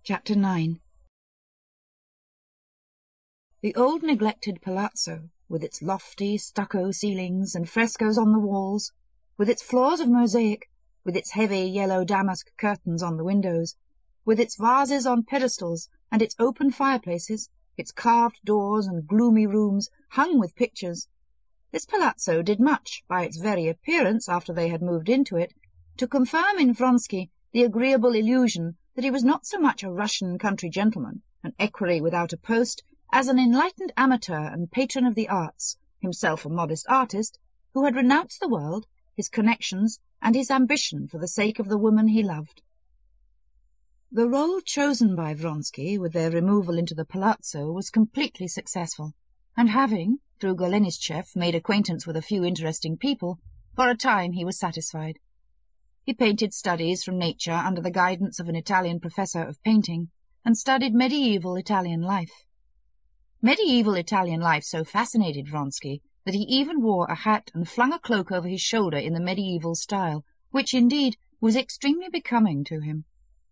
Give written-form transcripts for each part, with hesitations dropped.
Chapter 9. The old neglected palazzo, with its lofty stucco ceilings and frescoes on the walls, with its floors of mosaic, with its heavy yellow damask curtains on the windows, with its vases on pedestals and its open fireplaces, its carved doors and gloomy rooms hung with pictures, this palazzo did much, by its very appearance after they had moved into it, to confirm in Vronsky the agreeable illusion that he was not so much a Russian country gentleman, an equerry without a post, as an enlightened amateur and patron of the arts, himself a modest artist, who had renounced the world, his connections, and his ambition for the sake of the woman he loved. The role chosen by Vronsky with their removal into the palazzo was completely successful, and having, through Golenishtchev, made acquaintance with a few interesting people, for a time he was satisfied. He painted studies from nature under the guidance of an Italian professor of painting, and studied medieval Italian life. Medieval Italian life so fascinated Vronsky that he even wore a hat and flung a cloak over his shoulder in the medieval style, which, indeed, was extremely becoming to him.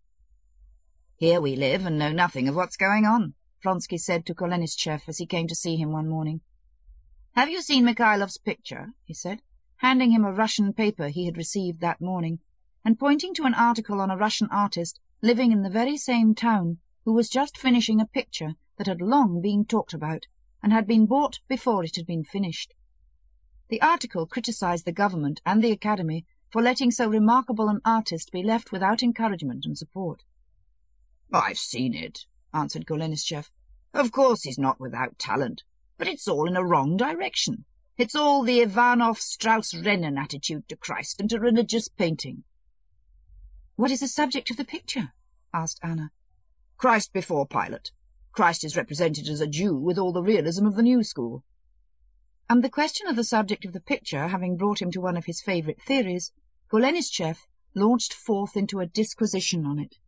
"Here we live and know nothing of what's going on," Vronsky said to Golenishtchev as he came to see him one morning. "Have you seen Mikhailov's picture?" he said, handing him a Russian paper he had received that morning, and pointing to an article on a Russian artist living in the very same town, who was just finishing a picture that had long been talked about, and had been bought before it had been finished. The article criticized the government and the Academy for letting so remarkable an artist be left without encouragement and support. "I've seen it," answered Golenishtchev. "Of course he's not without talent, but it's all in a wrong direction. It's all the Ivanov Strauss-Renan attitude to Christ and to religious painting." "What is the subject of the picture?" asked Anna. "Christ before Pilate. Christ is represented as a Jew with all the realism of the new school." And the question of the subject of the picture having brought him to one of his favourite theories, Golenishtchev launched forth into a disquisition on it.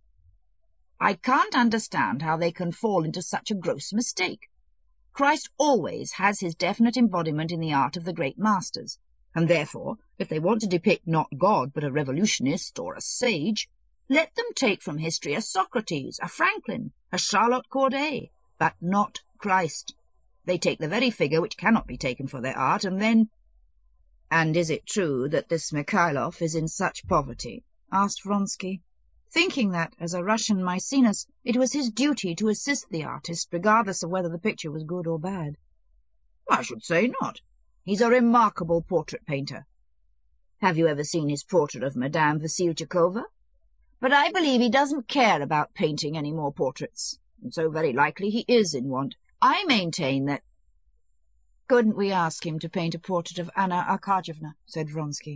"I can't understand how they can fall into such a gross mistake. Christ always has his definite embodiment in the art of the great masters, and therefore, if they want to depict not God but a revolutionist or a sage, let them take from history a Socrates, a Franklin, a Charlotte Corday, but not Christ. They take the very figure which cannot be taken for their art, and then—" "And is it true that this Mikhailov is in such poverty?" asked Vronsky, thinking that, as a Russian Maecenas, it was his duty to assist the artist, regardless of whether the picture was good or bad. "I should say not. He's a remarkable portrait painter. Have you ever seen his portrait of Madame Vassilchikova? But I believe he doesn't care about painting any more portraits, and so very likely he is in want. I maintain that—" "Couldn't we ask him to paint a portrait of Anna Arkadyevna?" said Vronsky.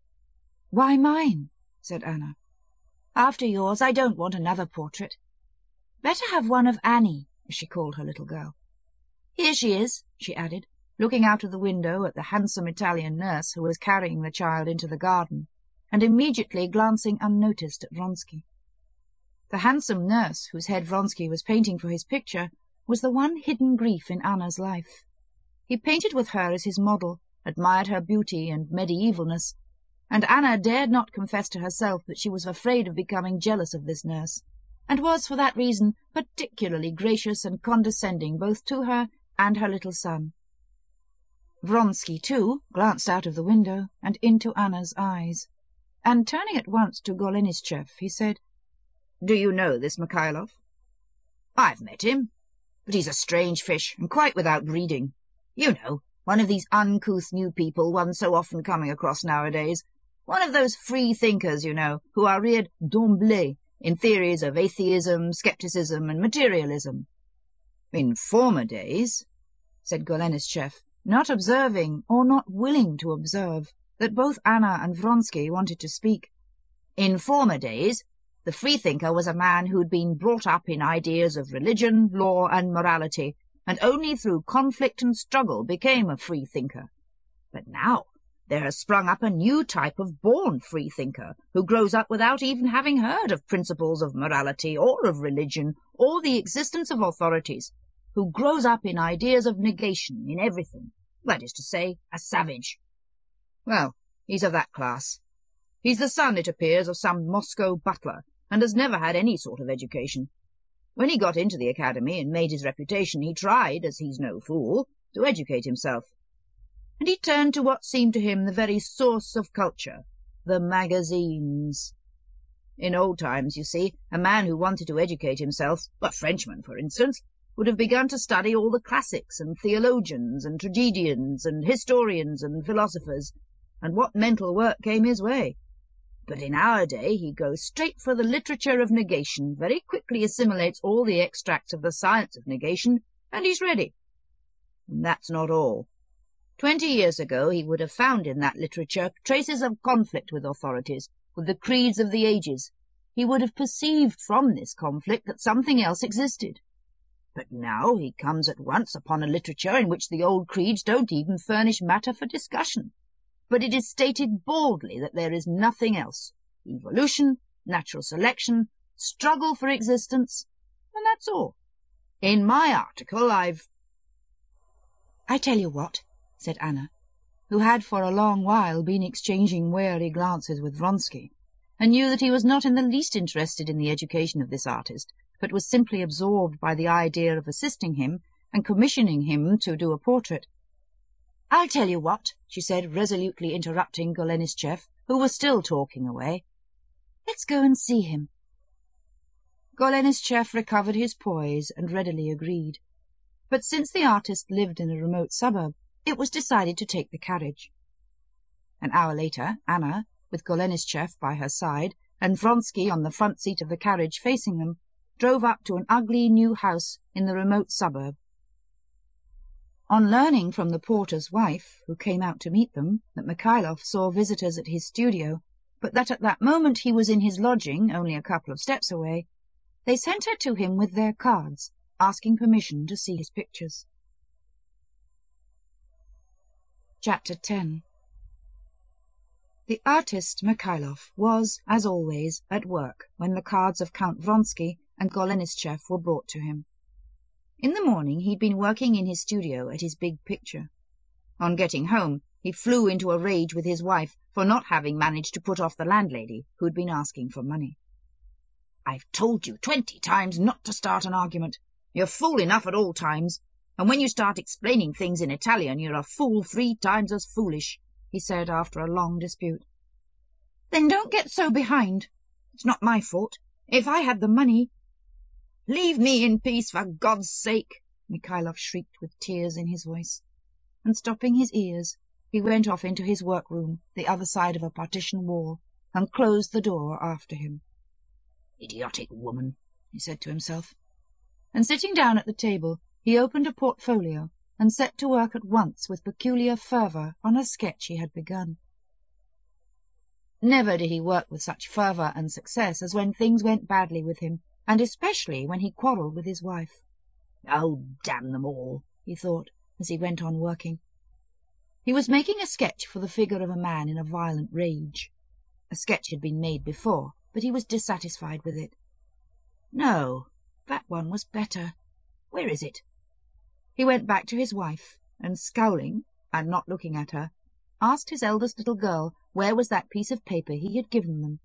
"Why mine?" said Anna. "After yours, I don't want another portrait. Better have one of Annie," as she called her little girl. "Here she is," she added, looking out of the window at the handsome Italian nurse who was carrying the child into the garden, and immediately glancing unnoticed at Vronsky. The handsome nurse, whose head Vronsky was painting for his picture, was the one hidden grief in Anna's life. He painted with her as his model, admired her beauty and medievalness, and Anna dared not confess to herself that she was afraid of becoming jealous of this nurse, and was for that reason particularly gracious and condescending both to her and her little son. Vronsky, too, glanced out of the window and into Anna's eyes, and turning at once to Golenishtchev, he said, "Do you know this Mikhailov?" "I've met him, but he's a strange fish and quite without breeding. You know, one of these uncouth new people one's so often coming across nowadays. One of those free thinkers, you know, who are reared d'emblée in theories of atheism, scepticism, and materialism." "In former days," said Golenishtchev, not observing, or not willing to observe, that both Anna and Vronsky wanted to speak. "In former days, the freethinker was a man who'd been brought up in ideas of religion, law, and morality, and only through conflict and struggle became a freethinker. But now there has sprung up a new type of born freethinker who grows up without even having heard of principles of morality or of religion or the existence of authorities, who grows up in ideas of negation in everything, that is to say, a savage. Well, he's of that class. He's the son, it appears, of some Moscow butler, and has never had any sort of education. When he got into the academy and made his reputation, he tried, as he's no fool, to educate himself. And he turned to what seemed to him the very source of culture, the magazines. In old times, you see, a man who wanted to educate himself, a Frenchman, for instance, would have begun to study all the classics and theologians and tragedians and historians and philosophers, and what mental work came his way. But in our day he goes straight for the literature of negation, very quickly assimilates all the extracts of the science of negation, and he's ready. And that's not all. 20 years ago he would have found in that literature traces of conflict with authorities, with the creeds of the ages. He would have perceived from this conflict that something else existed. But now he comes at once upon a literature in which the old creeds don't even furnish matter for discussion. But it is stated baldly that there is nothing else. Evolution, natural selection, struggle for existence, and that's all. In my article "I tell you what," said Anna, who had for a long while been exchanging wary glances with Vronsky, and knew that he was not in the least interested in the education of this artist, but was simply absorbed by the idea of assisting him and commissioning him to do a portrait. "I'll tell you what," she said, resolutely interrupting Golenishtchev, who was still talking away. "Let's go and see him." Golenishtchev recovered his poise and readily agreed. But since the artist lived in a remote suburb, it was decided to take the carriage. An hour later, Anna, with Golenishtchev by her side, and Vronsky on the front seat of the carriage facing them, drove up to an ugly new house in the remote suburb. On learning from the porter's wife, who came out to meet them, that Mikhailov saw visitors at his studio, but that at that moment he was in his lodging, only a couple of steps away, they sent her to him with their cards, asking permission to see his pictures. Chapter 10. The artist Mikhailov was, as always, at work when the cards of Count Vronsky and Golenishtchev were brought to him. In the morning he'd been working in his studio at his big picture. On getting home, he flew into a rage with his wife for not having managed to put off the landlady, who'd been asking for money. "I've told you 20 times not to start an argument. You're fool enough at all times, and when you start explaining things in Italian you're a fool 3 times as foolish," he said after a long dispute. "Then don't get so behind. It's not my fault. If I had the money—" "Leave me in peace, for God's sake!" Mikhailov shrieked with tears in his voice, and stopping his ears, he went off into his workroom, the other side of a partition wall, and closed the door after him. "Idiotic woman," he said to himself, and sitting down at the table, he opened a portfolio and set to work at once with peculiar fervour on a sketch he had begun. Never did he work with such fervour and success as when things went badly with him, and especially when he quarrelled with his wife. "Oh, damn them all," he thought, as he went on working. He was making a sketch for the figure of a man in a violent rage. A sketch had been made before, but he was dissatisfied with it. No, that one was better. Where is it? He went back to his wife, and scowling, and not looking at her, asked his eldest little girl where was that piece of paper he had given them.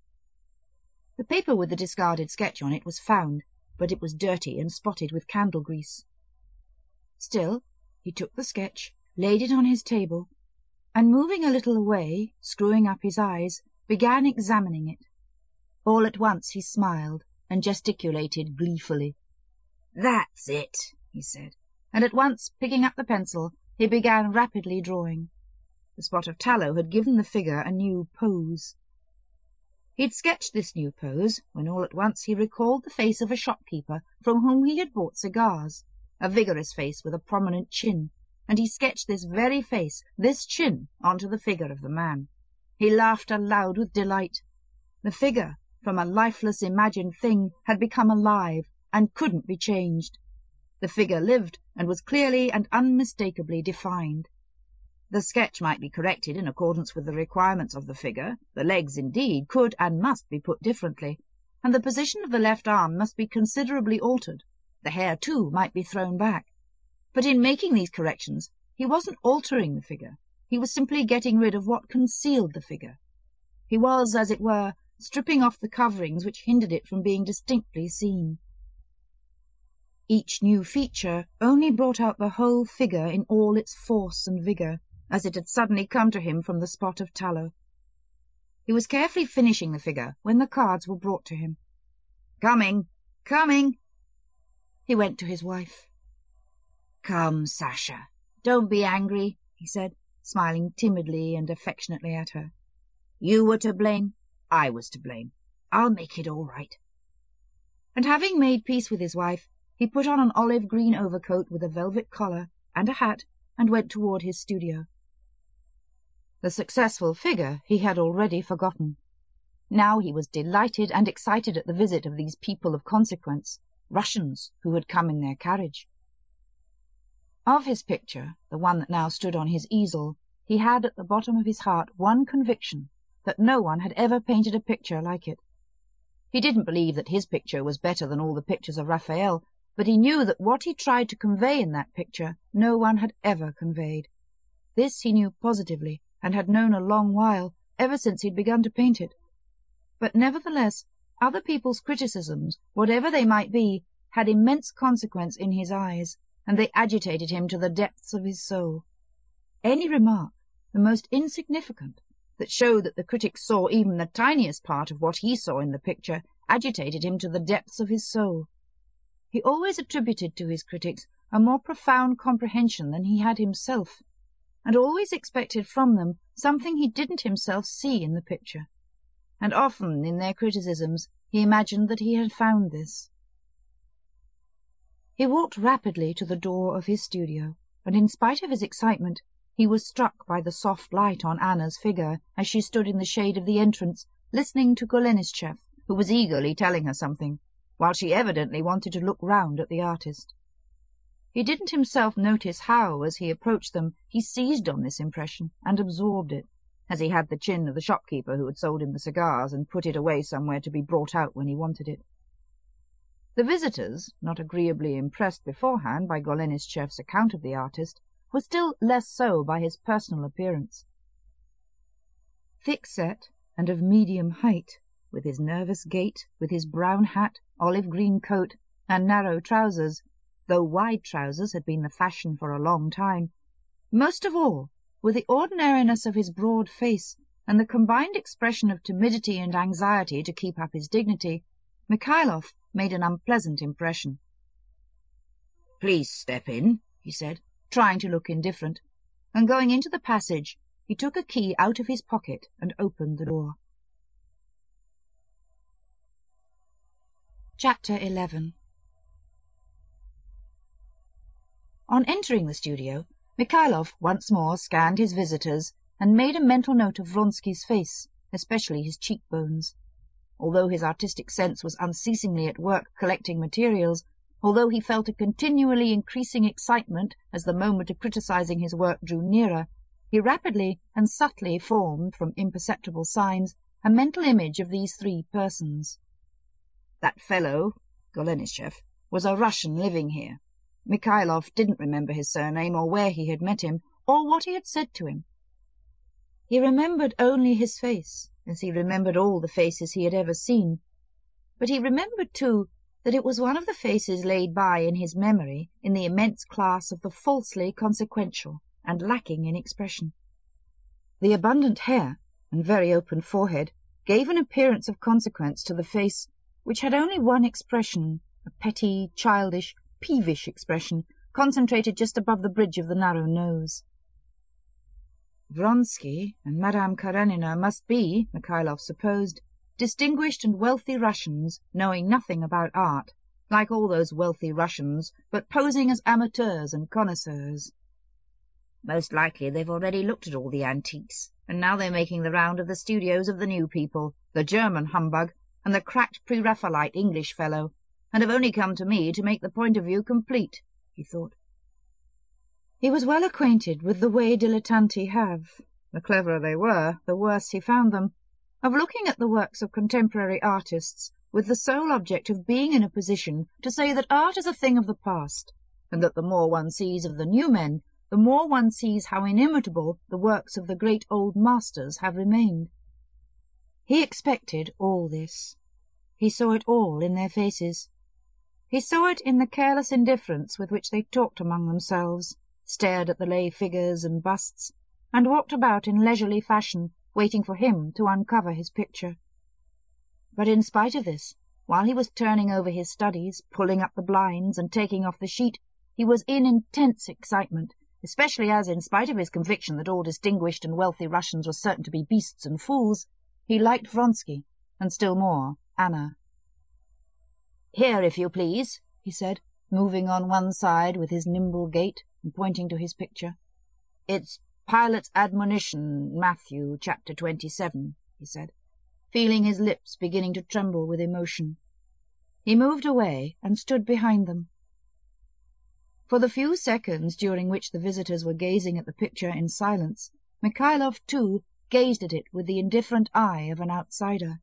The paper with the discarded sketch on it was found, but it was dirty and spotted with candle grease. Still, he took the sketch, laid it on his table, and moving a little away, screwing up his eyes, began examining it. All at once he smiled and gesticulated gleefully. "That's it," he said, and at once, picking up the pencil, he began rapidly drawing. The spot of tallow had given the figure a new pose. He'd sketched this new pose when all at once he recalled the face of a shopkeeper from whom he had bought cigars, a vigorous face with a prominent chin, and he sketched this very face, this chin, onto the figure of the man. He laughed aloud with delight. The figure, from a lifeless imagined thing, had become alive and couldn't be changed. The figure lived and was clearly and unmistakably defined. The sketch might be corrected in accordance with the requirements of the figure. The legs, indeed, could and must be put differently, and the position of the left arm must be considerably altered. The hair, too, might be thrown back. But in making these corrections, he wasn't altering the figure. He was simply getting rid of what concealed the figure. He was, as it were, stripping off the coverings which hindered it from being distinctly seen. Each new feature only brought out the whole figure in all its force and vigour, as it had suddenly come to him from the spot of tallow. He was carefully finishing the figure when the cards were brought to him. "Coming! Coming!" He went to his wife. "Come, Sasha, don't be angry," he said, smiling timidly and affectionately at her. "You were to blame. I was to blame. I'll make it all right." And having made peace with his wife, he put on an olive-green overcoat with a velvet collar and a hat and went toward his studio. The successful figure he had already forgotten. Now he was delighted and excited at the visit of these people of consequence, Russians who had come in their carriage. Of his picture, the one that now stood on his easel, he had at the bottom of his heart one conviction, that no one had ever painted a picture like it. He didn't believe that his picture was better than all the pictures of Raphael, but he knew that what he tried to convey in that picture no one had ever conveyed. This he knew positively, and had known a long while, ever since he'd begun to paint it. But nevertheless, other people's criticisms, whatever they might be, had immense consequence in his eyes, and they agitated him to the depths of his soul. Any remark, the most insignificant, that showed that the critics saw even the tiniest part of what he saw in the picture, agitated him to the depths of his soul. He always attributed to his critics a more profound comprehension than he had himself, and always expected from them something he didn't himself see in the picture, and often in their criticisms he imagined that he had found this. He walked rapidly to the door of his studio, and in spite of his excitement he was struck by the soft light on Anna's figure as she stood in the shade of the entrance, listening to Golenishtchev, who was eagerly telling her something, while she evidently wanted to look round at the artist. He didn't himself notice how, as he approached them, he seized on this impression and absorbed it, as he had the chin of the shopkeeper who had sold him the cigars and put it away somewhere to be brought out when he wanted it. The visitors, not agreeably impressed beforehand by Golenishtchev's account of the artist, were still less so by his personal appearance. Thick-set and of medium height, with his nervous gait, with his brown hat, olive-green coat, and narrow trousers, though wide trousers had been the fashion for a long time, most of all, with the ordinariness of his broad face and the combined expression of timidity and anxiety to keep up his dignity, Mikhailov made an unpleasant impression. "Please step in," he said, trying to look indifferent, and going into the passage, he took a key out of his pocket and opened the door. Chapter 11. On entering the studio, Mikhailov once more scanned his visitors and made a mental note of Vronsky's face, especially his cheekbones. Although his artistic sense was unceasingly at work collecting materials, although he felt a continually increasing excitement as the moment of criticizing his work drew nearer, he rapidly and subtly formed, from imperceptible signs, a mental image of these three persons. That fellow, Golenishtchev, was a Russian living here. Mikhailov didn't remember his surname or where he had met him, or what he had said to him. He remembered only his face, as he remembered all the faces he had ever seen. But he remembered, too, that it was one of the faces laid by in his memory in the immense class of the falsely consequential and lacking in expression. The abundant hair and very open forehead gave an appearance of consequence to the face, which had only one expression, a petty, childish, peevish expression, concentrated just above the bridge of the narrow nose. Vronsky and Madame Karenina must be, Mikhailov supposed, distinguished and wealthy Russians, knowing nothing about art, like all those wealthy Russians, but posing as amateurs and connoisseurs. Most likely they've already looked at all the antiques, and now they're making the round of the studios of the new people, the German humbug, and the cracked pre-Raphaelite English fellow, and have only come to me to make the point of view complete, he thought. He was well acquainted with the way dilettanti have, the cleverer they were, the worse he found them, of looking at the works of contemporary artists with the sole object of being in a position to say that art is a thing of the past, and that the more one sees of the new men, the more one sees how inimitable the works of the great old masters have remained. He expected all this. He saw it all in their faces. He saw it in the careless indifference with which they talked among themselves, stared at the lay figures and busts, and walked about in leisurely fashion, waiting for him to uncover his picture. But in spite of this, while he was turning over his studies, pulling up the blinds, and taking off the sheet, he was in intense excitement, especially as, in spite of his conviction that all distinguished and wealthy Russians were certain to be beasts and fools, he liked Vronsky, and still more Anna. "Here, if you please," he said, moving on one side with his nimble gait and pointing to his picture. "It's Pilate's admonition, Matthew, chapter 27, he said, feeling his lips beginning to tremble with emotion. He moved away and stood behind them. For the few seconds during which the visitors were gazing at the picture in silence, Mikhailov, too, gazed at it with the indifferent eye of an outsider.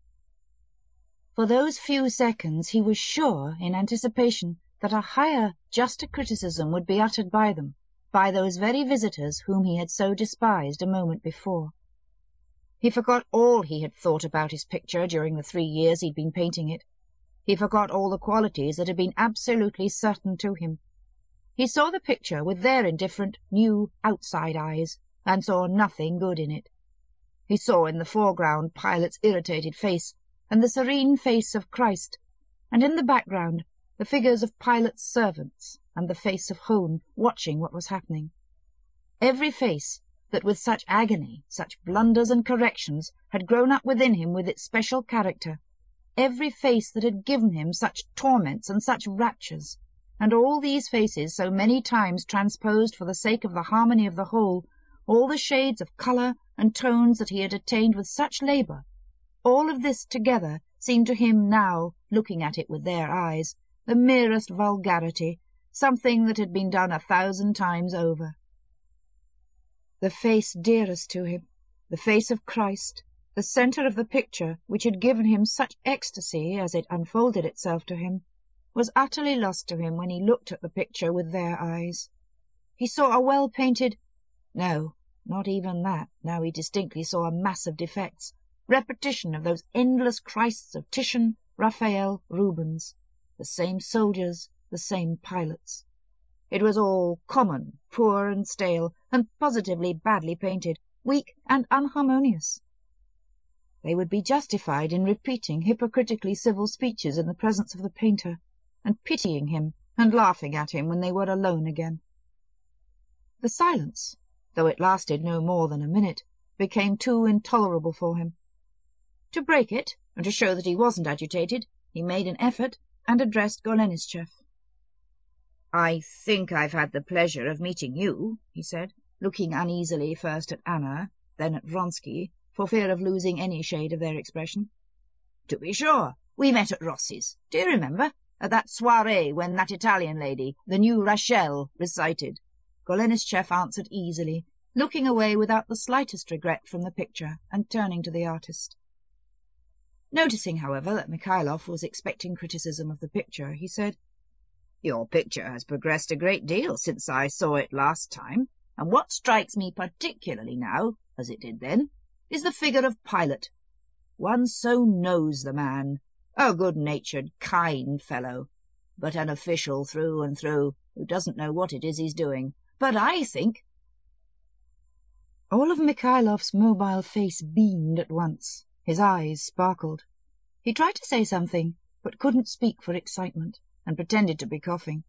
For those few seconds he was sure, in anticipation, that a higher, juster criticism would be uttered by them, by those very visitors whom he had so despised a moment before. He forgot all he had thought about his picture during the 3 years he'd been painting it. He forgot all the qualities that had been absolutely certain to him. He saw the picture with their indifferent, new, outside eyes, and saw nothing good in it. He saw in the foreground Pilate's irritated face, and the serene face of Christ, and in the background the figures of Pilate's servants, and the face of Hone, watching what was happening. Every face that with such agony, such blunders and corrections, had grown up within him with its special character, every face that had given him such torments and such raptures, and all these faces so many times transposed for the sake of the harmony of the whole, all the shades of colour and tones that he had attained with such labour, all of this together seemed to him now, looking at it with their eyes, the merest vulgarity, something that had been done 1,000 times over. The face dearest to him, the face of Christ, the centre of the picture which had given him such ecstasy as it unfolded itself to him, was utterly lost to him when he looked at the picture with their eyes. He saw a well-painted— no, not even that, now he distinctly saw a mass of defects, repetition of those endless Christs of Titian, Raphael, Rubens, the same soldiers, the same Pilates. It was all common, poor and stale, and positively badly painted, weak and unharmonious. They would be justified in repeating hypocritically civil speeches in the presence of the painter, and pitying him and laughing at him when they were alone again. The silence, though it lasted no more than a minute, became too intolerable for him. To break it, and to show that he wasn't agitated, he made an effort and addressed Golenishtchev. "I think I've had the pleasure of meeting you," he said, looking uneasily first at Anna, then at Vronsky, for fear of losing any shade of their expression. "To be sure. We met at Rossi's. Do you remember? At that soirée when that Italian lady, the new Rachel, recited." Golenishtchev answered easily, looking away without the slightest regret from the picture, and turning to the artist. Noticing, however, that Mikhailov was expecting criticism of the picture, he said, "Your picture has progressed a great deal since I saw it last time, and what strikes me particularly now, as it did then, is the figure of Pilate. One so knows the man, a good-natured, kind fellow, but an official through and through, who doesn't know what it is he's doing. But I think—" All of Mikhailov's mobile face beamed at once. His eyes sparkled. He tried to say something, but couldn't speak for excitement, and pretended to be coughing.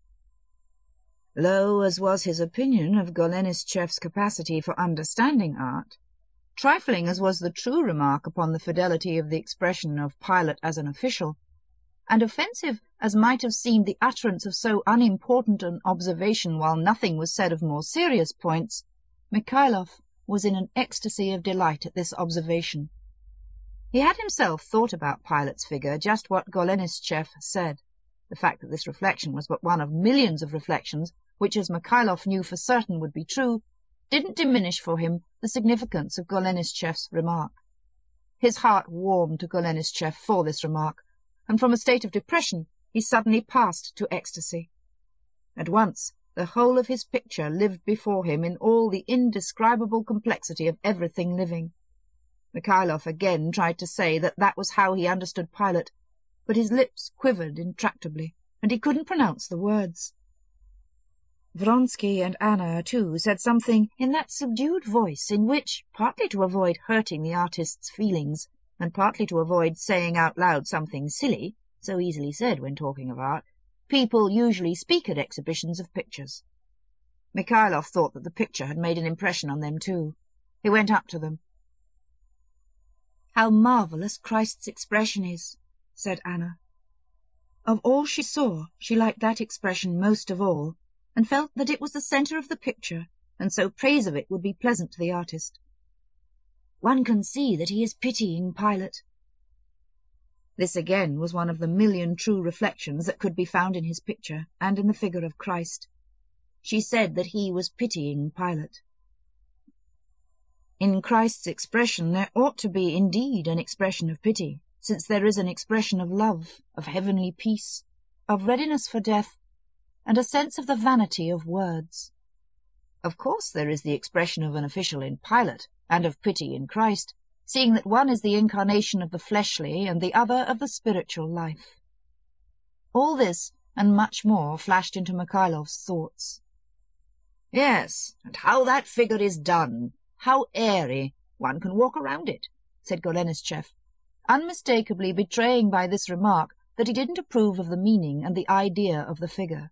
Low as was his opinion of Golenishtchev's capacity for understanding art, trifling as was the true remark upon the fidelity of the expression of Pilate as an official, and offensive as might have seemed the utterance of so unimportant an observation while nothing was said of more serious points, Mikhailov was in an ecstasy of delight at this observation. He had himself thought about Pilate's figure just what Golenishtchev said. The fact that this reflection was but one of millions of reflections, which, as Mikhailov knew for certain would be true, didn't diminish for him the significance of Golenishtchev's remark. His heart warmed to Golenishtchev for this remark, and from a state of depression he suddenly passed to ecstasy. At once the whole of his picture lived before him in all the indescribable complexity of everything living. Mikhailov again tried to say that that was how he understood Pilate, but his lips quivered intractably, and he couldn't pronounce the words. Vronsky and Anna, too, said something in that subdued voice in which, partly to avoid hurting the artist's feelings, and partly to avoid saying out loud something silly, so easily said when talking of art, people usually speak at exhibitions of pictures. Mikhailov thought that the picture had made an impression on them too. He went up to them. "How marvellous Christ's expression is," said Anna. Of all she saw, she liked that expression most of all, and felt that it was the centre of the picture, and so praise of it would be pleasant to the artist. "One can see that he is pitying Pilate." This again was one of the million true reflections that could be found in his picture and in the figure of Christ. She said that he was pitying Pilate. In Christ's expression there ought to be indeed an expression of pity, since there is an expression of love, of heavenly peace, of readiness for death, and a sense of the vanity of words. Of course there is the expression of an official in Pilate, and of pity in Christ, seeing that one is the incarnation of the fleshly and the other of the spiritual life. All this, and much more, flashed into Mikhailov's thoughts. "Yes, and how that figure is done! How airy! One can walk around it," said Golenishtchev, unmistakably betraying by this remark that he didn't approve of the meaning and the idea of the figure.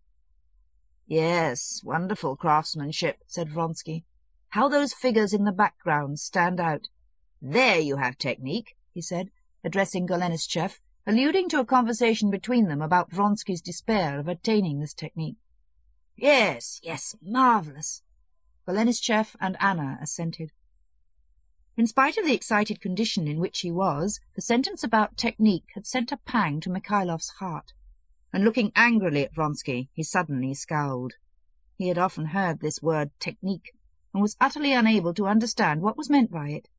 "Yes, wonderful craftsmanship," said Vronsky. "How those figures in the background stand out! There you have technique," he said, addressing Golenishtchev, alluding to a conversation between them about Vronsky's despair of attaining this technique. "Yes, yes, marvellous." Golenishtchev and Anna assented. In spite of the excited condition in which he was, the sentence about technique had sent a pang to Mikhailov's heart, and looking angrily at Vronsky, he suddenly scowled. He had often heard this word technique, and was utterly unable to understand what was meant by it.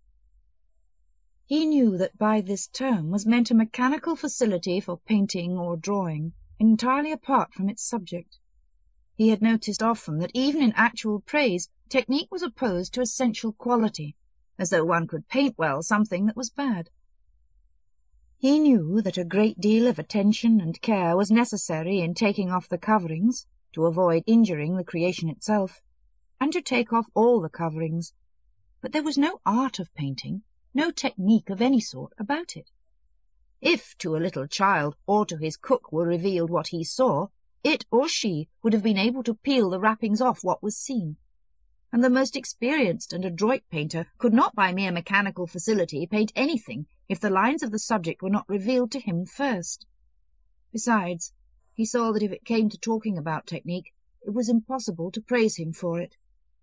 He knew that by this term was meant a mechanical facility for painting or drawing, entirely apart from its subject. He had noticed often that even in actual praise, technique was opposed to essential quality, as though one could paint well something that was bad. He knew that a great deal of attention and care was necessary in taking off the coverings, to avoid injuring the creation itself, and to take off all the coverings, but there was no art of painting, no technique of any sort about it. If to a little child or to his cook were revealed what he saw, it or she would have been able to peel the wrappings off what was seen, and the most experienced and adroit painter could not by mere mechanical facility paint anything if the lines of the subject were not revealed to him first. Besides, he saw that if it came to talking about technique, it was impossible to praise him for it.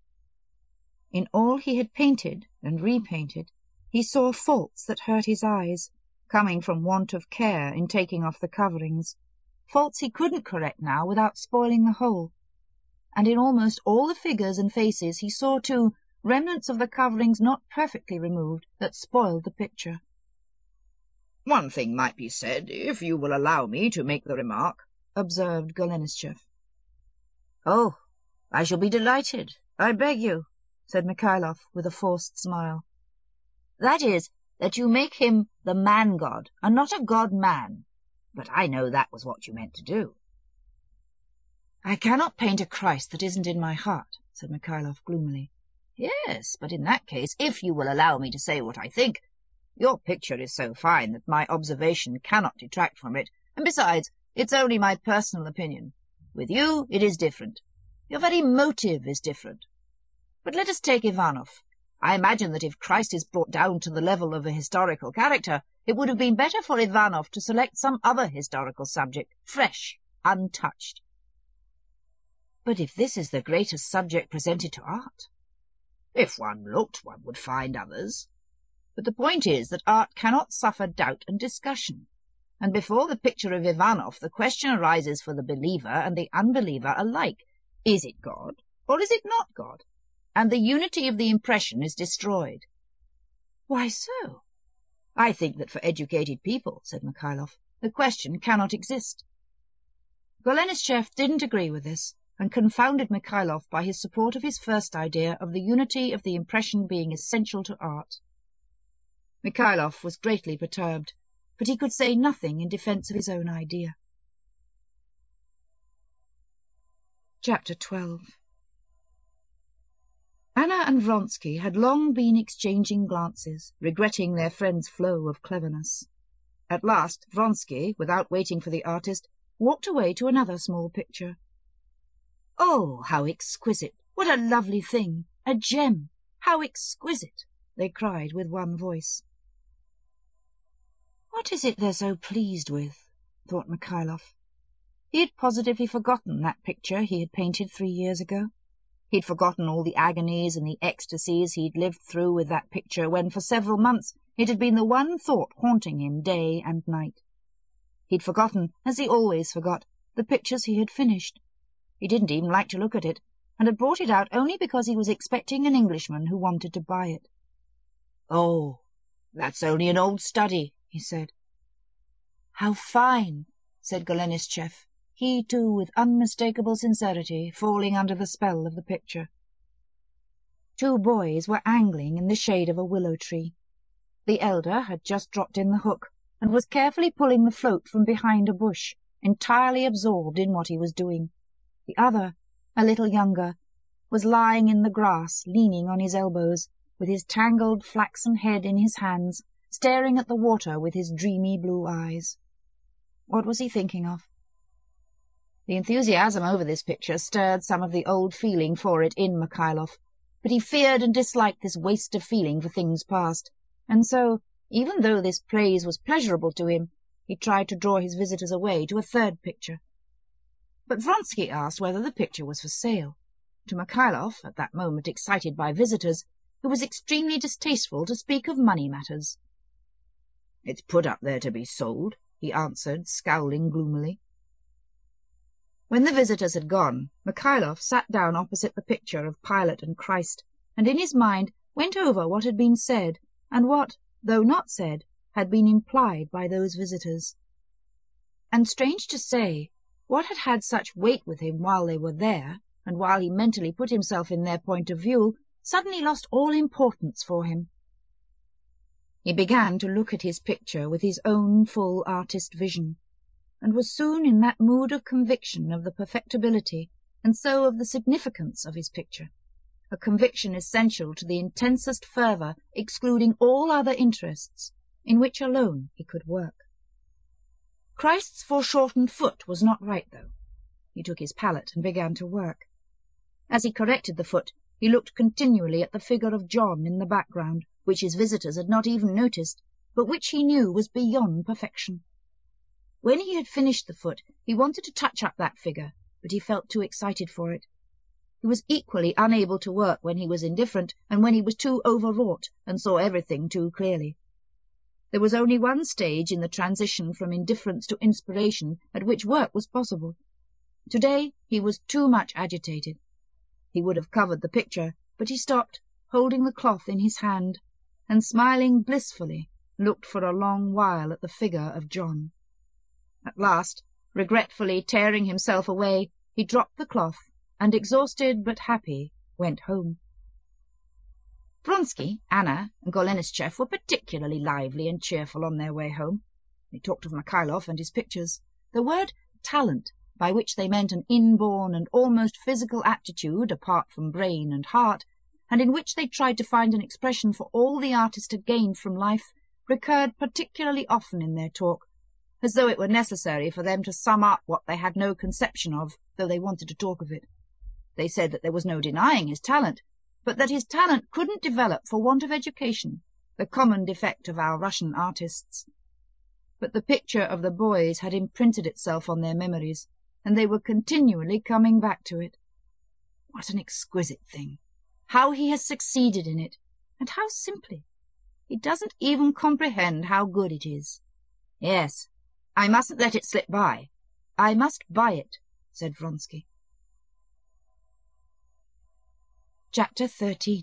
In all he had painted and repainted, he saw faults that hurt his eyes, coming from want of care in taking off the coverings, faults he couldn't correct now without spoiling the whole. And in almost all the figures and faces he saw, too, remnants of the coverings not perfectly removed that spoiled the picture. "One thing might be said, if you will allow me to make the remark," observed Golenishtchev. "Oh, I shall be delighted, I beg you," said Mikhailov with a forced smile. "That is, that you make him the man-god, and not a god-man. But I know that was what you meant to do." "I cannot paint a Christ that isn't in my heart," said Mikhailov gloomily. "Yes, but in that case, if you will allow me to say what I think, your picture is so fine that my observation cannot detract from it, and besides, it's only my personal opinion. With you, it is different. Your very motive is different. But let us take Ivanov. I imagine that if Christ is brought down to the level of a historical character, it would have been better for Ivanov to select some other historical subject, fresh, untouched." "But if this is the greatest subject presented to art?" "If one looked, one would find others. But the point is that art cannot suffer doubt and discussion, and before the picture of Ivanov the question arises for the believer and the unbeliever alike, is it God or is it not God? And the unity of the impression is destroyed." "Why so?" "I think that for educated people," said Mikhailov, "the question cannot exist." Golenishtchev didn't agree with this, and confounded Mikhailov by his support of his first idea of the unity of the impression being essential to art. Mikhailov was greatly perturbed, but he could say nothing in defence of his own idea. Chapter 12. Anna and Vronsky had long been exchanging glances, regretting their friend's flow of cleverness. At last Vronsky, without waiting for the artist, walked away to another small picture. "Oh, how exquisite! What a lovely thing! A gem! How exquisite!" they cried with one voice. "What is it they're so pleased with?" thought Mikhailov. He had positively forgotten that picture he had painted 3 years ago. He had forgotten all the agonies and the ecstasies he'd lived through with that picture when for several months it had been the one thought haunting him day and night. He'd forgotten, as he always forgot, the pictures he had finished. He didn't even like to look at it, and had brought it out only because he was expecting an Englishman who wanted to buy it. "Oh, that's only an old study," he said. "How fine!" said Golenishtchev, he too with unmistakable sincerity falling under the spell of the picture. 2 boys were angling in the shade of a willow tree. The elder had just dropped in the hook and was carefully pulling the float from behind a bush, entirely absorbed in what he was doing. The other, a little younger, was lying in the grass, leaning on his elbows, with his tangled flaxen head in his hands, staring at the water with his dreamy blue eyes. What was he thinking of? The enthusiasm over this picture stirred some of the old feeling for it in Mikhailov, but he feared and disliked this waste of feeling for things past, and so, even though this praise was pleasurable to him, he tried to draw his visitors away to a third picture. But Vronsky asked whether the picture was for sale. To Mikhailov, at that moment excited by visitors, it was extremely distasteful to speak of money matters. "It's put up there to be sold," he answered, scowling gloomily. When the visitors had gone, Mikhailov sat down opposite the picture of Pilate and Christ, and in his mind went over what had been said, and what, though not said, had been implied by those visitors. And strange to say, what had had such weight with him while they were there, and while he mentally put himself in their point of view, suddenly lost all importance for him. He began to look at his picture with his own full artist vision, and was soon in that mood of conviction of the perfectibility, and so of the significance of his picture, a conviction essential to the intensest fervour, excluding all other interests, in which alone he could work. Christ's foreshortened foot was not right, though. He took his palette and began to work. As he corrected the foot, he looked continually at the figure of John in the background, which his visitors had not even noticed, but which he knew was beyond perfection. When he had finished the foot, he wanted to touch up that figure, but he felt too excited for it. He was equally unable to work when he was indifferent and when he was too overwrought and saw everything too clearly. There was only one stage in the transition from indifference to inspiration at which work was possible. Today he was too much agitated. He would have covered the picture, but he stopped, holding the cloth in his hand, and smiling blissfully, looked for a long while at the figure of John. At last, regretfully tearing himself away, he dropped the cloth, and exhausted but happy, went home. Vronsky, Anna, and Golenishtchev were particularly lively and cheerful on their way home. They talked of Mikhailov and his pictures. The word talent, by which they meant an inborn and almost physical aptitude apart from brain and heart, and in which they tried to find an expression for all the artist had gained from life, recurred particularly often in their talk, as though it were necessary for them to sum up what they had no conception of, though they wanted to talk of it. They said that there was no denying his talent, but that his talent couldn't develop for want of education, the common defect of our Russian artists. But the picture of the boys had imprinted itself on their memories, and they were continually coming back to it. What an exquisite thing! How he has succeeded in it, and how simply! He doesn't even comprehend how good it is. Yes, I mustn't let it slip by. I must buy it, said Vronsky. Chapter 13.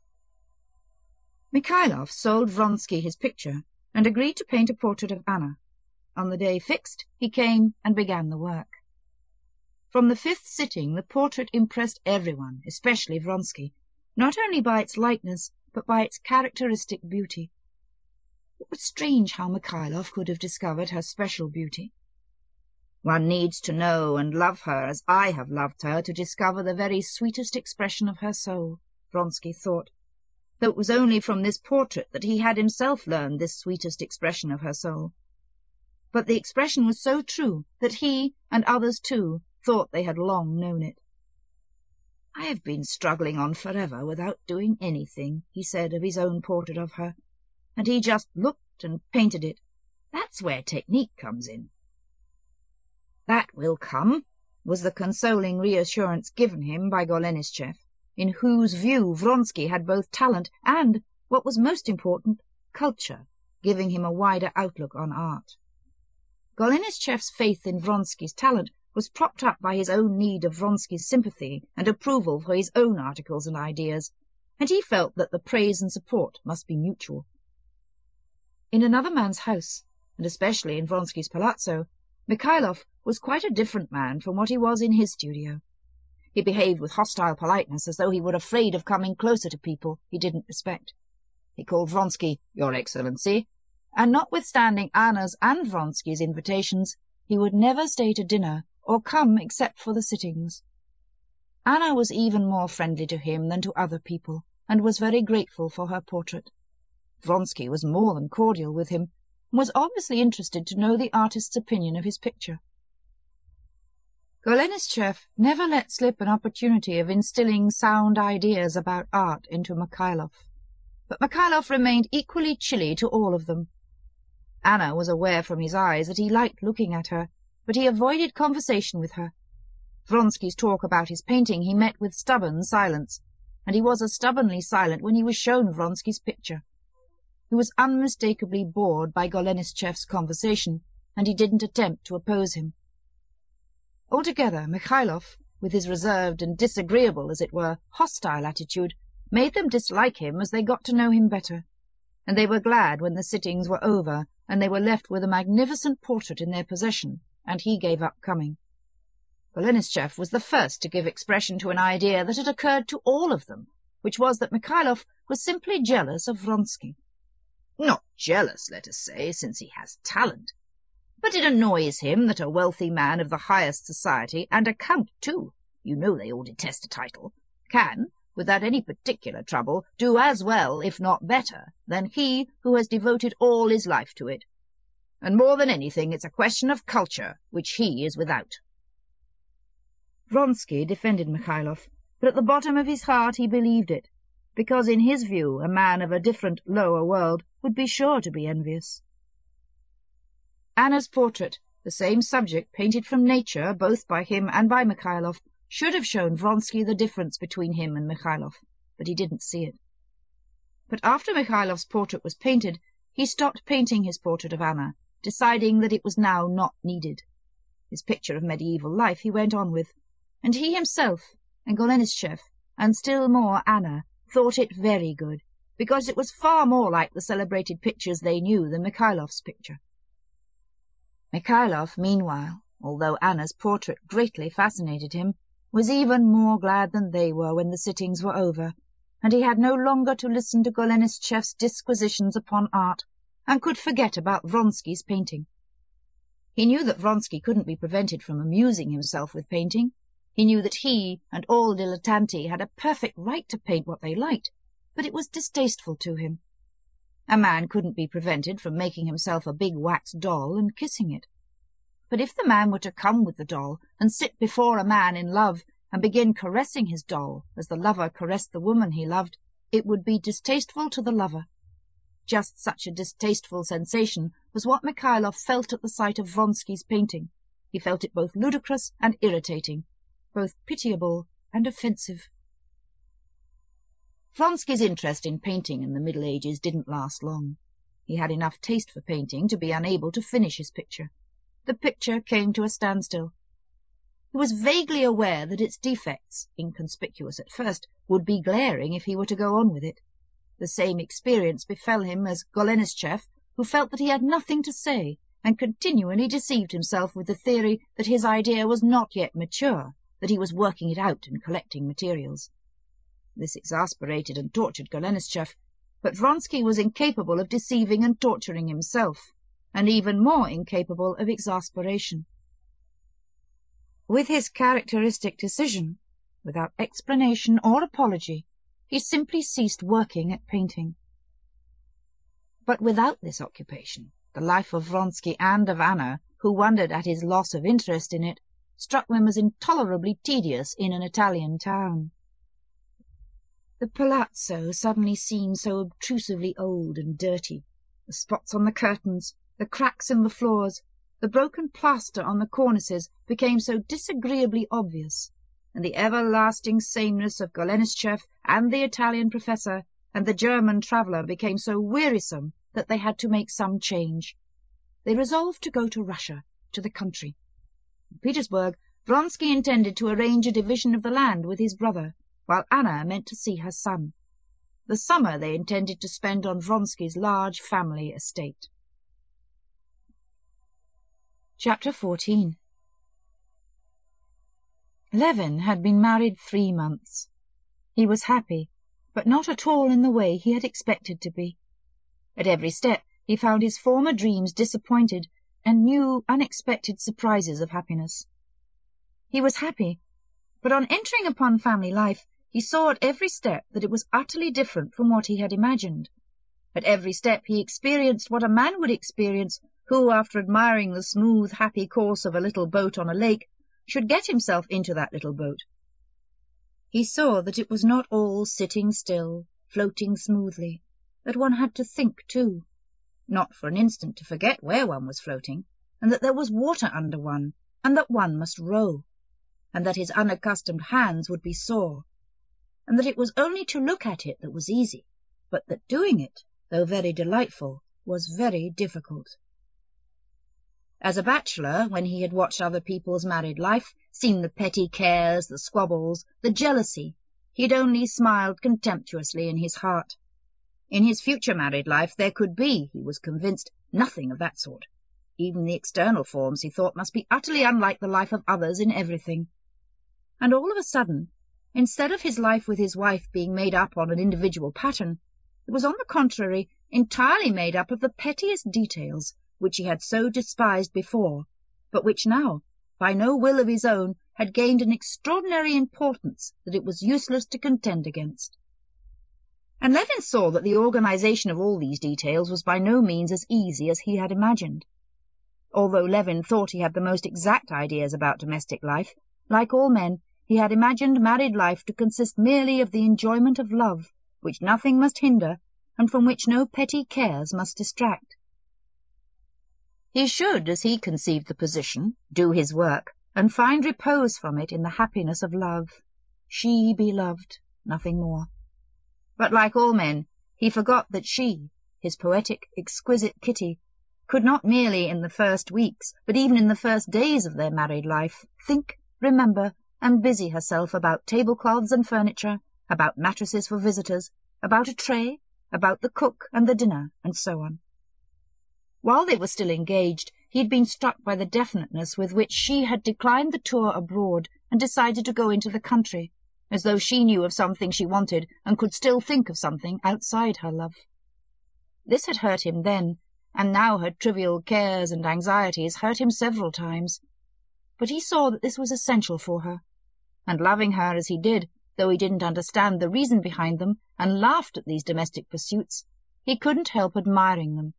Mikhailov sold Vronsky his picture and agreed to paint a portrait of Anna. On the day fixed, he came and began the work. From the 5th sitting, the portrait impressed everyone, especially Vronsky, not only by its likeness, but by its characteristic beauty. It was strange how Mikhailov could have discovered her special beauty. One needs to know and love her as I have loved her to discover the very sweetest expression of her soul, Vronsky thought, though it was only from this portrait that he had himself learned this sweetest expression of her soul. But the expression was so true that he, and others too, thought they had long known it. "I have been struggling on forever without doing anything," he said of his own portrait of her, "and he just looked and painted it. That's where technique comes in." "That will come," was the consoling reassurance given him by Golenishtchev, in whose view Vronsky had both talent and, what was most important, culture, giving him a wider outlook on art. Golenishtchev's faith in Vronsky's talent was propped up by his own need of Vronsky's sympathy and approval for his own articles and ideas, and he felt that the praise and support must be mutual. In another man's house, and especially in Vronsky's palazzo, Mikhailov was quite a different man from what he was in his studio. He behaved with hostile politeness, as though he were afraid of coming closer to people he didn't respect. He called Vronsky "Your Excellency," and notwithstanding Anna's and Vronsky's invitations, he would never stay to dinner or come except for the sittings. Anna was even more friendly to him than to other people, and was very grateful for her portrait. Vronsky was more than cordial with him, and was obviously interested to know the artist's opinion of his picture. Golenishtchev never let slip an opportunity of instilling sound ideas about art into Mikhailov, but Mikhailov remained equally chilly to all of them. Anna was aware from his eyes that he liked looking at her, but he avoided conversation with her. Vronsky's talk about his painting he met with stubborn silence, and he was as stubbornly silent when he was shown Vronsky's picture. He was unmistakably bored by Golenishtchev's conversation, and he didn't attempt to oppose him. Altogether, Mikhailov, with his reserved and disagreeable, as it were, hostile attitude, made them dislike him as they got to know him better, and they were glad when the sittings were over and they were left with a magnificent portrait in their possession, and he gave up coming. Golenishtchev was the first to give expression to an idea that had occurred to all of them, which was that Mikhailov was simply jealous of Vronsky. Not jealous, let us say, since he has talent, but it annoys him that a wealthy man of the highest society, and a count too, you know they all detest a title, can, without any particular trouble, do as well, if not better, than he who has devoted all his life to it. And more than anything, it's a question of culture, which he is without. Vronsky defended Mikhailov, but at the bottom of his heart he believed it, because in his view a man of a different, lower world would be sure to be envious. Anna's portrait, the same subject painted from nature both by him and by Mikhailov, should have shown Vronsky the difference between him and Mikhailov, but he didn't see it. But after Mikhailov's portrait was painted, he stopped painting his portrait of Anna, deciding that it was now not needed. His picture of medieval life he went on with, and he himself, and Golenishtchev, and still more Anna, thought it very good, because it was far more like the celebrated pictures they knew than Mikhailov's picture. Mikhailov, meanwhile, although Anna's portrait greatly fascinated him, was even more glad than they were when the sittings were over, and he had no longer to listen to Golenishtchev's disquisitions upon art, and could forget about Vronsky's painting. He knew that Vronsky couldn't be prevented from amusing himself with painting. He knew that he and all dilettanti had a perfect right to paint what they liked, but it was distasteful to him. A man couldn't be prevented from making himself a big wax doll and kissing it. But if the man were to come with the doll and sit before a man in love and begin caressing his doll as the lover caressed the woman he loved, it would be distasteful to the lover. Just such a distasteful sensation was what Mikhailov felt at the sight of Vronsky's painting. He felt it both ludicrous and irritating, both pitiable and offensive. Vronsky's interest in painting in the Middle Ages didn't last long. He had enough taste for painting to be unable to finish his picture. The picture came to a standstill. He was vaguely aware that its defects, inconspicuous at first, would be glaring if he were to go on with it. The same experience befell him as Golenishtchev, who felt that he had nothing to say, and continually deceived himself with the theory that his idea was not yet mature, that he was working it out and collecting materials. This exasperated and tortured Golenishtchev, but Vronsky was incapable of deceiving and torturing himself, and even more incapable of exasperation. With his characteristic decision, without explanation or apology, he simply ceased working at painting. But without this occupation, the life of Vronsky and of Anna, who wondered at his loss of interest in it, struck them as intolerably tedious in an Italian town. The palazzo suddenly seemed so obtrusively old and dirty. The spots on the curtains, the cracks in the floors, the broken plaster on the cornices became so disagreeably obvious, and the everlasting sameness of Golenishtchev and the Italian professor and the German traveller became so wearisome that they had to make some change. They resolved to go to Russia, to the country. In Petersburg, Vronsky intended to arrange a division of the land with his brother, while Anna meant to see her son. The summer they intended to spend on Vronsky's large family estate. Chapter 14. Levin had been married 3 months. He was happy, but not at all in the way he had expected to be. At every step he found his former dreams disappointed and new, unexpected surprises of happiness. He was happy, but on entering upon family life he saw at every step that it was utterly different from what he had imagined. At every step he experienced what a man would experience who, after admiring the smooth, happy course of a little boat on a lake, should get himself into that little boat. He saw that it was not all sitting still, floating smoothly, that one had to think too, not for an instant to forget where one was floating, and that there was water under one, and that one must row, and that his unaccustomed hands would be sore, and that it was only to look at it that was easy, but that doing it, though very delightful, was very difficult. As a bachelor, when he had watched other people's married life, seen the petty cares, the squabbles, the jealousy, he had only smiled contemptuously in his heart. In his future married life there could be, he was convinced, nothing of that sort. Even the external forms, he thought, must be utterly unlike the life of others in everything. And all of a sudden, instead of his life with his wife being made up on an individual pattern, it was on the contrary entirely made up of the pettiest details, which he had so despised before, but which now, by no will of his own, had gained an extraordinary importance that it was useless to contend against. And Levin saw that the organization of all these details was by no means as easy as he had imagined. Although Levin thought he had the most exact ideas about domestic life, like all men, he had imagined married life to consist merely of the enjoyment of love, which nothing must hinder, and from which no petty cares must distract. He should, as he conceived the position, do his work, and find repose from it in the happiness of love. She be loved, nothing more. But like all men, he forgot that she, his poetic, exquisite Kitty, could not merely in the first weeks, but even in the first days of their married life, think, remember, and busy herself about tablecloths and furniture, about mattresses for visitors, about a tray, about the cook and the dinner, and so on. While they were still engaged, he had been struck by the definiteness with which she had declined the tour abroad and decided to go into the country, as though she knew of something she wanted and could still think of something outside her love. This had hurt him then, and now her trivial cares and anxieties hurt him several times. But he saw that this was essential for her, and loving her as he did, though he didn't understand the reason behind them, and laughed at these domestic pursuits, he couldn't help admiring them.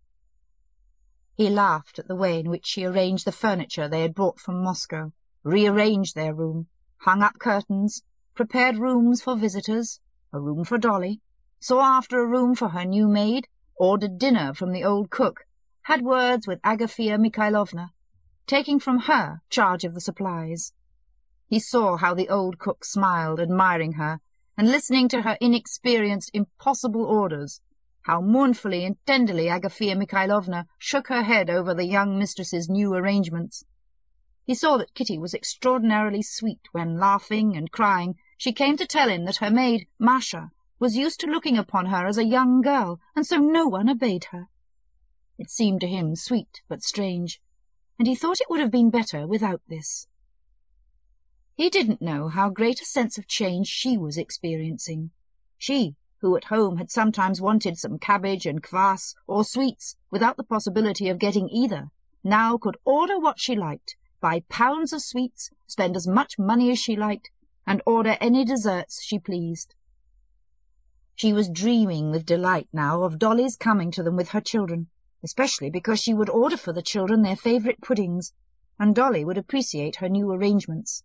He laughed at the way in which she arranged the furniture they had brought from Moscow, rearranged their room, hung up curtains, prepared rooms for visitors, a room for Dolly, saw after a room for her new maid, ordered dinner from the old cook, had words with Agafea Mikhailovna, taking from her charge of the supplies. He saw how the old cook smiled, admiring her, and listening to her inexperienced, impossible orders, how mournfully and tenderly Agafea Mikhailovna shook her head over the young mistress's new arrangements. He saw that Kitty was extraordinarily sweet when, laughing and crying, she came to tell him that her maid, Masha, was used to looking upon her as a young girl, and so no one obeyed her. It seemed to him sweet but strange, and he thought it would have been better without this. He didn't know how great a sense of change she was experiencing, she, who at home had sometimes wanted some cabbage and kvass or sweets without the possibility of getting either, now could order what she liked, buy pounds of sweets, spend as much money as she liked, and order any desserts she pleased. She was dreaming with delight now of Dolly's coming to them with her children, especially because she would order for the children their favourite puddings, and Dolly would appreciate her new arrangements.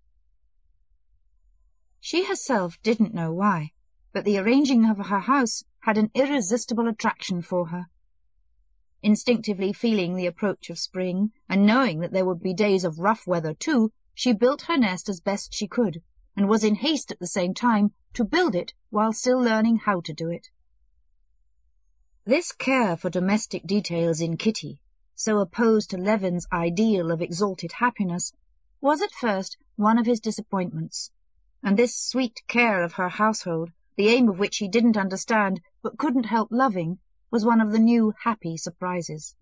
She herself didn't know why, but the arranging of her house had an irresistible attraction for her. Instinctively feeling the approach of spring, and knowing that there would be days of rough weather too, she built her nest as best she could, and was in haste at the same time to build it while still learning how to do it. This care for domestic details in Kitty, so opposed to Levin's ideal of exalted happiness, was at first one of his disappointments, and this sweet care of her household, the aim of which he didn't understand but couldn't help loving, was one of the new happy surprises.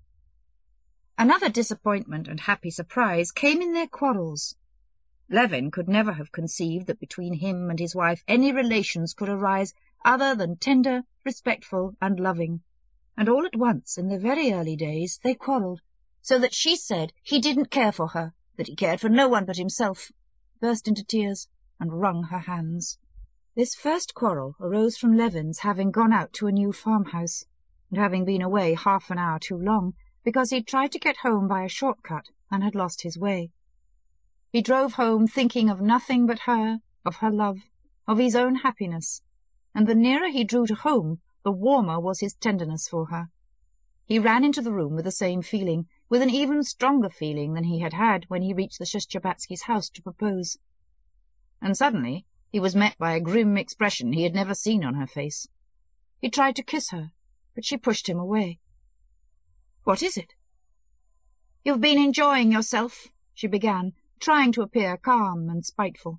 Another disappointment and happy surprise came in their quarrels. Levin could never have conceived that between him and his wife any relations could arise other than tender, respectful, and loving, and all at once, in the very early days, they quarrelled, so that she said he didn't care for her, that he cared for no one but himself, burst into tears, and wrung her hands. This first quarrel arose from Levin's having gone out to a new farmhouse, and having been away half an hour too long, because he tried to get home by a short-cut and had lost his way. He drove home thinking of nothing but her, of her love, of his own happiness, and the nearer he drew to home, the warmer was his tenderness for her. He ran into the room with the same feeling, with an even stronger feeling than he had had when he reached the Shcherbátsky's house to propose. And suddenly he was met by a grim expression he had never seen on her face. He tried to kiss her, but she pushed him away. "What is it?" "You've been enjoying yourself," she began, trying to appear calm and spiteful.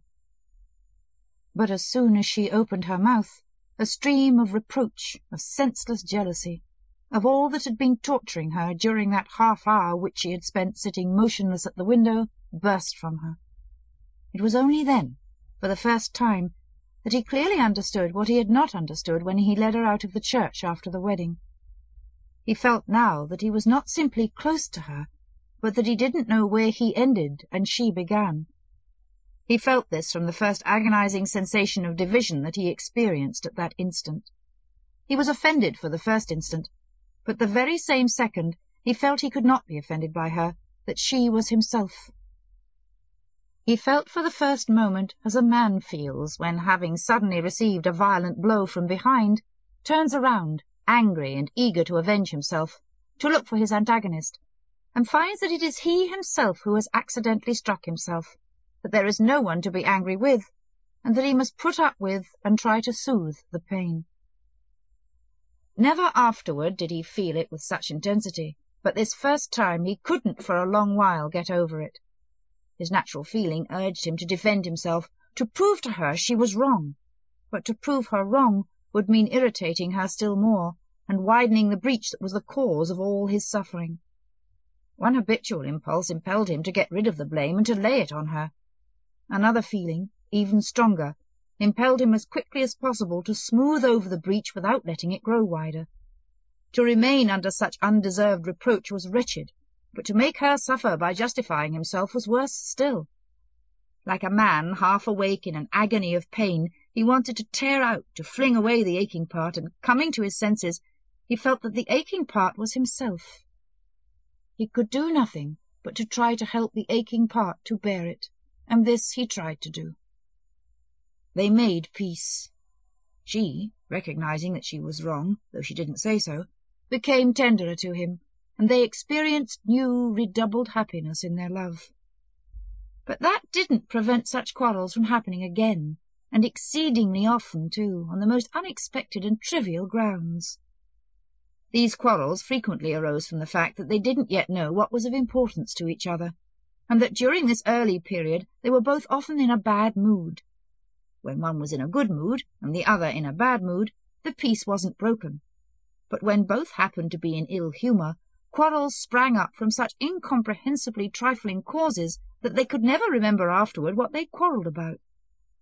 But as soon as she opened her mouth, a stream of reproach, of senseless jealousy, of all that had been torturing her during that half-hour which she had spent sitting motionless at the window, burst from her. It was only then, for the first time, that he clearly understood what he had not understood when he led her out of the church after the wedding. He felt now that he was not simply close to her, but that he didn't know where he ended and she began. He felt this from the first agonizing sensation of division that he experienced at that instant. He was offended for the first instant, but the very same second he felt he could not be offended by her, that she was himself. He felt for the first moment as a man feels when, having suddenly received a violent blow from behind, turns around, angry and eager to avenge himself, to look for his antagonist, and finds that it is he himself who has accidentally struck himself, that there is no one to be angry with, and that he must put up with and try to soothe the pain. Never afterward did he feel it with such intensity, but this first time he couldn't for a long while get over it. His natural feeling urged him to defend himself, to prove to her she was wrong, but to prove her wrong would mean irritating her still more, and widening the breach that was the cause of all his suffering. One habitual impulse impelled him to get rid of the blame and to lay it on her. Another feeling, even stronger, impelled him as quickly as possible to smooth over the breach without letting it grow wider. To remain under such undeserved reproach was wretched, but to make her suffer by justifying himself was worse still. Like a man half awake in an agony of pain, he wanted to tear out, to fling away the aching part, and, coming to his senses, he felt that the aching part was himself. He could do nothing but to try to help the aching part to bear it, and this he tried to do. They made peace. She, recognizing that she was wrong, though she didn't say so, became tenderer to him, and they experienced new, redoubled happiness in their love. But that didn't prevent such quarrels from happening again, and exceedingly often, too, on the most unexpected and trivial grounds. These quarrels frequently arose from the fact that they didn't yet know what was of importance to each other, and that during this early period they were both often in a bad mood. When one was in a good mood, and the other in a bad mood, the peace wasn't broken. But when both happened to be in ill humour, quarrels sprang up from such incomprehensibly trifling causes that they could never remember afterward what they quarrelled about.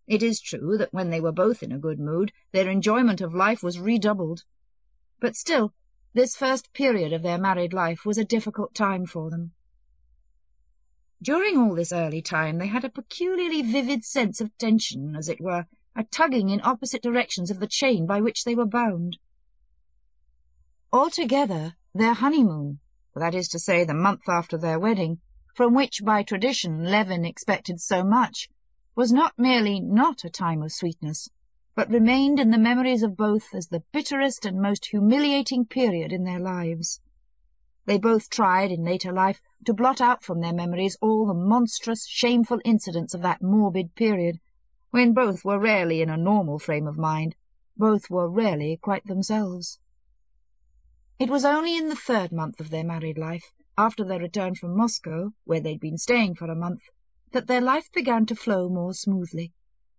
It is true that when they were both in a good mood, their enjoyment of life was redoubled. But still, this first period of their married life was a difficult time for them. During all this early time they had a peculiarly vivid sense of tension, as it were, a tugging in opposite directions of the chain by which they were bound. Altogether, their honeymoon, that is to say, the month after their wedding, from which by tradition Levin expected so much, was not merely not a time of sweetness, but remained in the memories of both as the bitterest and most humiliating period in their lives. They both tried, in later life, to blot out from their memories all the monstrous, shameful incidents of that morbid period, when both were rarely in a normal frame of mind, both were rarely quite themselves. It was only in the third month of their married life, after their return from Moscow, where they'd been staying for a month, that their life began to flow more smoothly.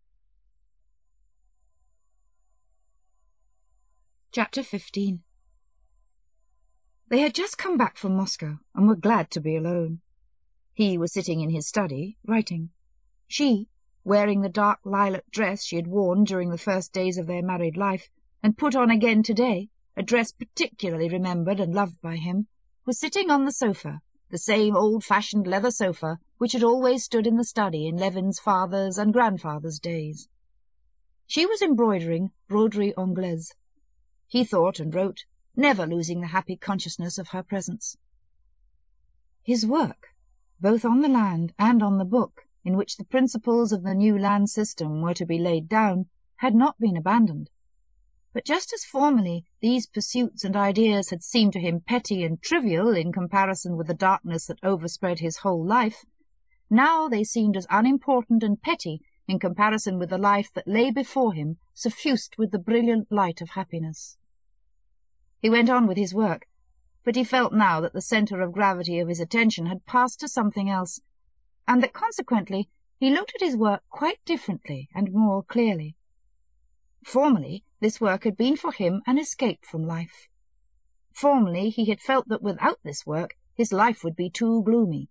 Chapter 15. They had just come back from Moscow, and were glad to be alone. He was sitting in his study, writing. She, wearing the dark lilac dress she had worn during the first days of their married life, and put on again today, a dress particularly remembered and loved by him, was sitting on the sofa, the same old-fashioned leather sofa which had always stood in the study in Levin's father's and grandfather's days. She was embroidering broderie anglaise. He thought and wrote, never losing the happy consciousness of her presence. His work, both on the land and on the book, in which the principles of the new land system were to be laid down, had not been abandoned. But just as formerly these pursuits and ideas had seemed to him petty and trivial in comparison with the darkness that overspread his whole life, now they seemed as unimportant and petty in comparison with the life that lay before him, suffused with the brilliant light of happiness. He went on with his work, but he felt now that the centre of gravity of his attention had passed to something else, and that consequently he looked at his work quite differently and more clearly. Formerly this work had been for him an escape from life. Formerly he had felt that without this work his life would be too gloomy.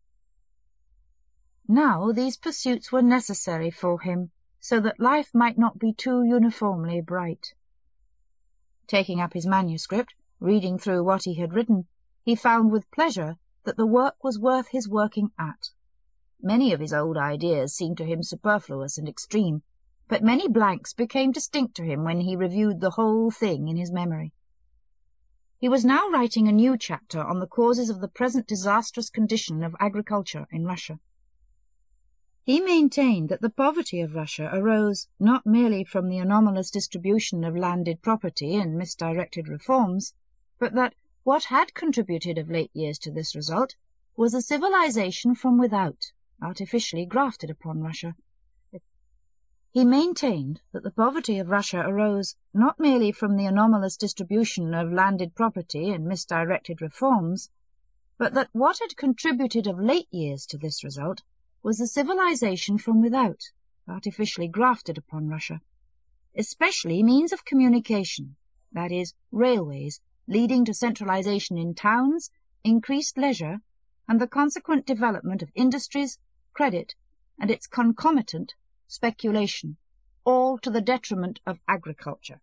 Now these pursuits were necessary for him, so that life might not be too uniformly bright. Taking up his manuscript, reading through what he had written, he found with pleasure that the work was worth his working at. Many of his old ideas seemed to him superfluous and extreme, but many blanks became distinct to him when he reviewed the whole thing in his memory. He was now writing a new chapter on the causes of the present disastrous condition of agriculture in Russia. He maintained that the poverty of Russia arose not merely from the anomalous distribution of landed property and misdirected reforms, but that what had contributed of late years to this result was a civilization from without, artificially grafted upon Russia. He maintained that the poverty of Russia arose not merely from the anomalous distribution of landed property and misdirected reforms, but that what had contributed of late years to this result was a civilization from without, artificially grafted upon Russia, especially means of communication, that is, railways, leading to centralization in towns, increased leisure, and the consequent development of industries, credit, and its concomitant speculation, all to the detriment of agriculture.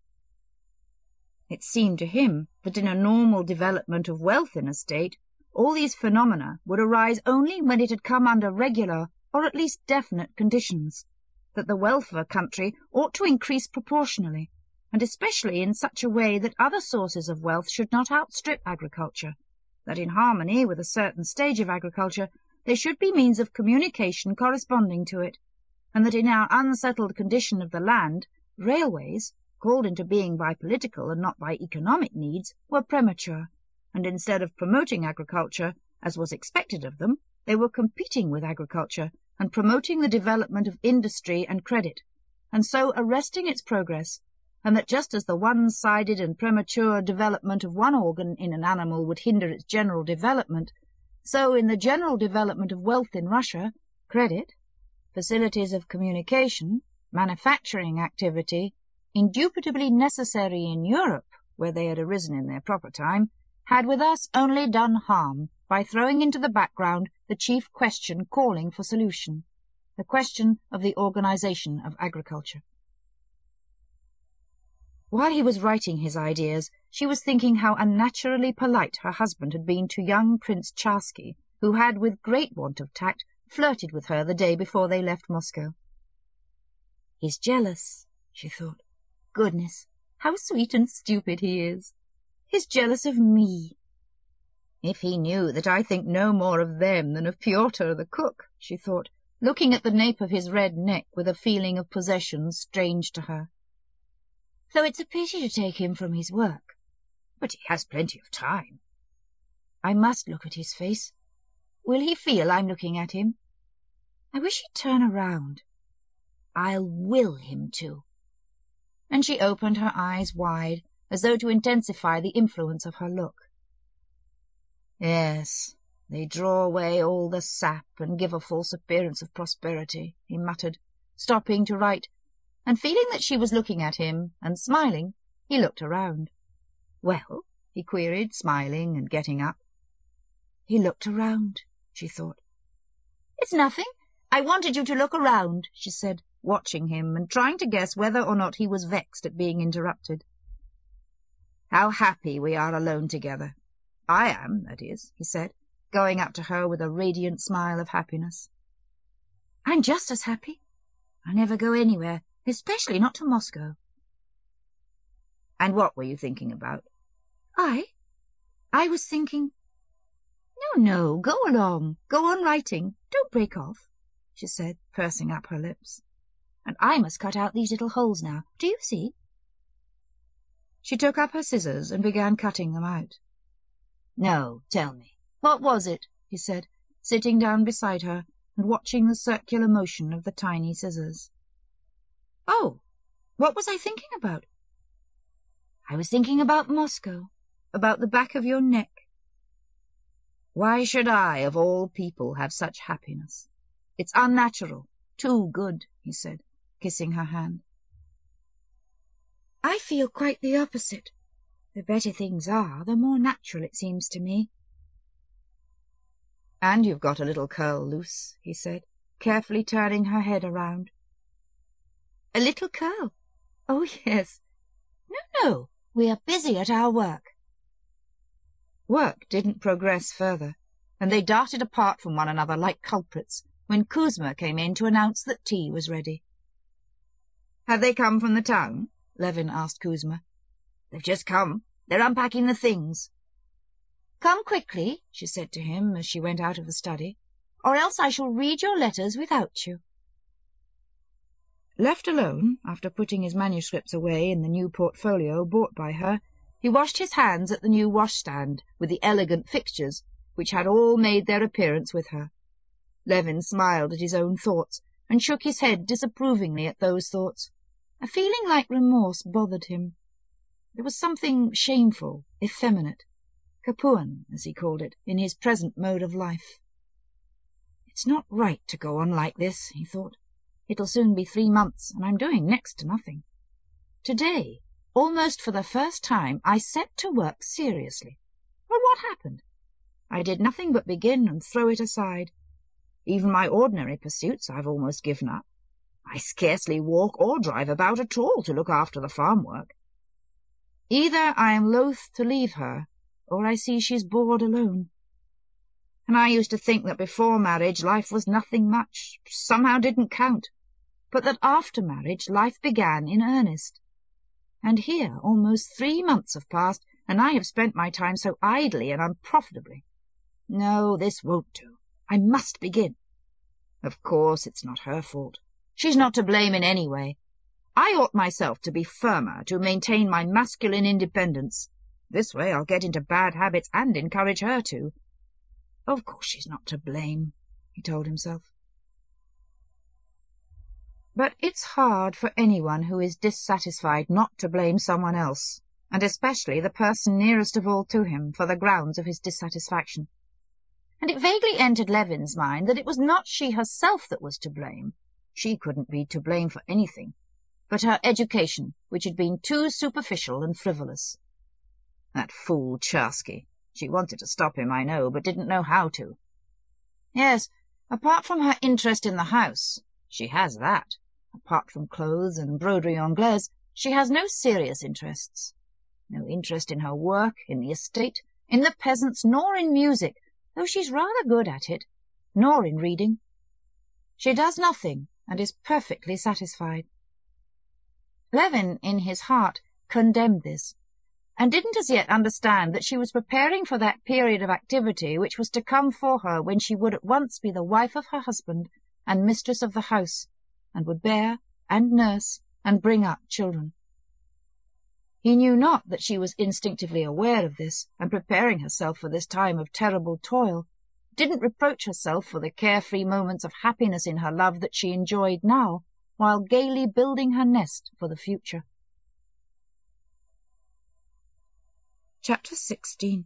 It seemed to him that in a normal development of wealth in a state, all these phenomena would arise only when it had come under regular, or at least definite, conditions, that the wealth of a country ought to increase proportionally, and especially in such a way that other sources of wealth should not outstrip agriculture, that in harmony with a certain stage of agriculture there should be means of communication corresponding to it, and that in our unsettled condition of the land, railways, called into being by political and not by economic needs, were premature, and instead of promoting agriculture, as was expected of them, they were competing with agriculture and promoting the development of industry and credit, and so arresting its progress, and that just as the one-sided and premature development of one organ in an animal would hinder its general development, so in the general development of wealth in Russia, credit, facilities of communication, manufacturing activity, indubitably necessary in Europe, where they had arisen in their proper time, had with us only done harm by throwing into the background the chief question calling for solution, the question of the organization of agriculture. While he was writing his ideas, she was thinking how unnaturally polite her husband had been to young Prince Charsky, who had, with great want of tact, flirted with her the day before they left Moscow. "He's jealous," she thought. "Goodness, how sweet and stupid he is! He's jealous of me." "If he knew that I think no more of them than of Pyotr the cook," she thought, looking at the nape of his red neck with a feeling of possession strange to her. "Though it's a pity to take him from his work. But he has plenty of time." "I must look at his face. Will he feel I'm looking at him? I wish he'd turn around. I'll will him to." And she opened her eyes wide, as though to intensify the influence of her look. "Yes, they draw away all the sap and give a false appearance of prosperity," he muttered, stopping to write, and feeling that she was looking at him, and smiling, he looked around. "Well?" he queried, smiling and getting up. He looked around, she thought. "It's nothing. I wanted you to look around," she said, watching him and trying to guess whether or not he was vexed at being interrupted. "How happy we are alone together. I am, that is," he said, going up to her with a radiant smile of happiness. "I'm just as happy. I never go anywhere, especially not to Moscow." "And what were you thinking about?" I was thinking—" No, go along. Go on writing. Don't break off," she said, pursing up her lips. "And I must cut out these little holes now. Do you see?" She took up her scissors and began cutting them out. "No, tell me. What was it?" he said, sitting down beside her and watching the circular motion of the tiny scissors. "Oh, what was I thinking about?" "I was thinking about Moscow, about the back of your neck." "Why should I, of all people, have such happiness? It's unnatural, too good," he said, kissing her hand. "I feel quite the opposite. The better things are, the more natural it seems to me." "And you've got a little curl loose," he said, carefully turning her head around. "A little curl? Oh, yes. No, we are busy at our work." Work didn't progress further, and they darted apart from one another like culprits when Kuzma came in to announce that tea was ready. "Have they come from the town?" Levin asked Kuzma. "They've just come. They're unpacking the things." "Come quickly," she said to him as she went out of the study, "or else I shall read your letters without you." Left alone, after putting his manuscripts away in the new portfolio bought by her, he washed his hands at the new washstand with the elegant fixtures, which had all made their appearance with her. Levin smiled at his own thoughts, and shook his head disapprovingly at those thoughts. A feeling like remorse bothered him. There was something shameful, effeminate, Capuan, as he called it, in his present mode of life. "It's not right to go on like this," he thought. "It'll soon be 3 months, and I'm doing next to nothing. Today, almost for the first time, I set to work seriously. Well, what happened? I did nothing but begin and throw it aside. Even my ordinary pursuits I've almost given up. I scarcely walk or drive about at all to look after the farm work. Either I am loath to leave her, or I see she's bored alone. And I used to think that before marriage life was nothing much, somehow didn't count, but that after marriage life began in earnest. And here almost 3 months have passed, and I have spent my time so idly and unprofitably. No, this won't do. I must begin. Of course it's not her fault. She's not to blame in any way. I ought myself to be firmer, to maintain my masculine independence. This way I'll get into bad habits and encourage her to. Of course she's not to blame, he told himself. But it's hard for anyone who is dissatisfied not to blame someone else, and especially the person nearest of all to him, for the grounds of his dissatisfaction. And it vaguely entered Levin's mind that it was not she herself that was to blame. She couldn't be to blame for anything, but her education, which had been too superficial and frivolous. That fool Charsky. She wanted to stop him, I know, but didn't know how to. Yes, Apart from her interest in the house, she has that. Apart from clothes and broderie anglaise, she has no serious interests. No interest in her work, in the estate, in the peasants, nor in music, though she's rather good at it, nor in reading. She does nothing, and is perfectly satisfied. Levin, in his heart, condemned this, and didn't as yet understand that she was preparing for that period of activity which was to come for her when she would at once be the wife of her husband and mistress of the house, and would bear and nurse and bring up children. He knew not that she was instinctively aware of this, and preparing herself for this time of terrible toil, didn't reproach herself for the carefree moments of happiness in her love that she enjoyed now, while gaily building her nest for the future. Chapter 16.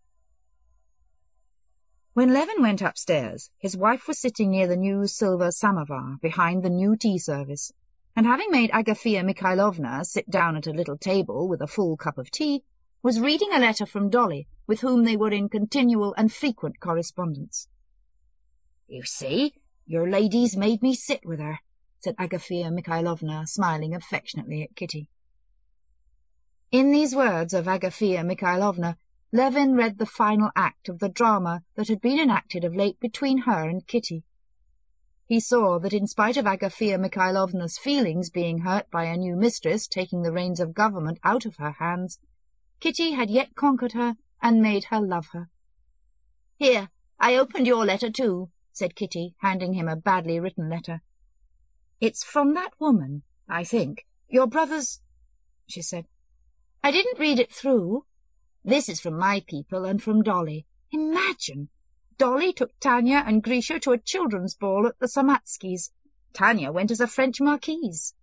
When Levin went upstairs, his wife was sitting near the new silver samovar behind the new tea service, and having made Agafea Mikhailovna sit down at a little table with a full cup of tea, was reading a letter from Dolly, with whom they were in continual and frequent correspondence. "You see, your lady's made me sit with her," said Agafea Mikhailovna, smiling affectionately at Kitty. In these words of Agafea Mikhailovna, Levin read the final act of the drama that had been enacted of late between her and Kitty. He saw that in spite of Agafea Mikhailovna's feelings being hurt by a new mistress taking the reins of government out of her hands, Kitty had yet conquered her and made her love her. "Here, I opened your letter too," said Kitty, handing him a badly written letter. "It's from that woman, I think, your brother's," she said. "I didn't read it through. This is from my people and from Dolly. Imagine! Dolly took Tanya and Grisha to a children's ball at the Samatskys. Tanya went as a French marquise."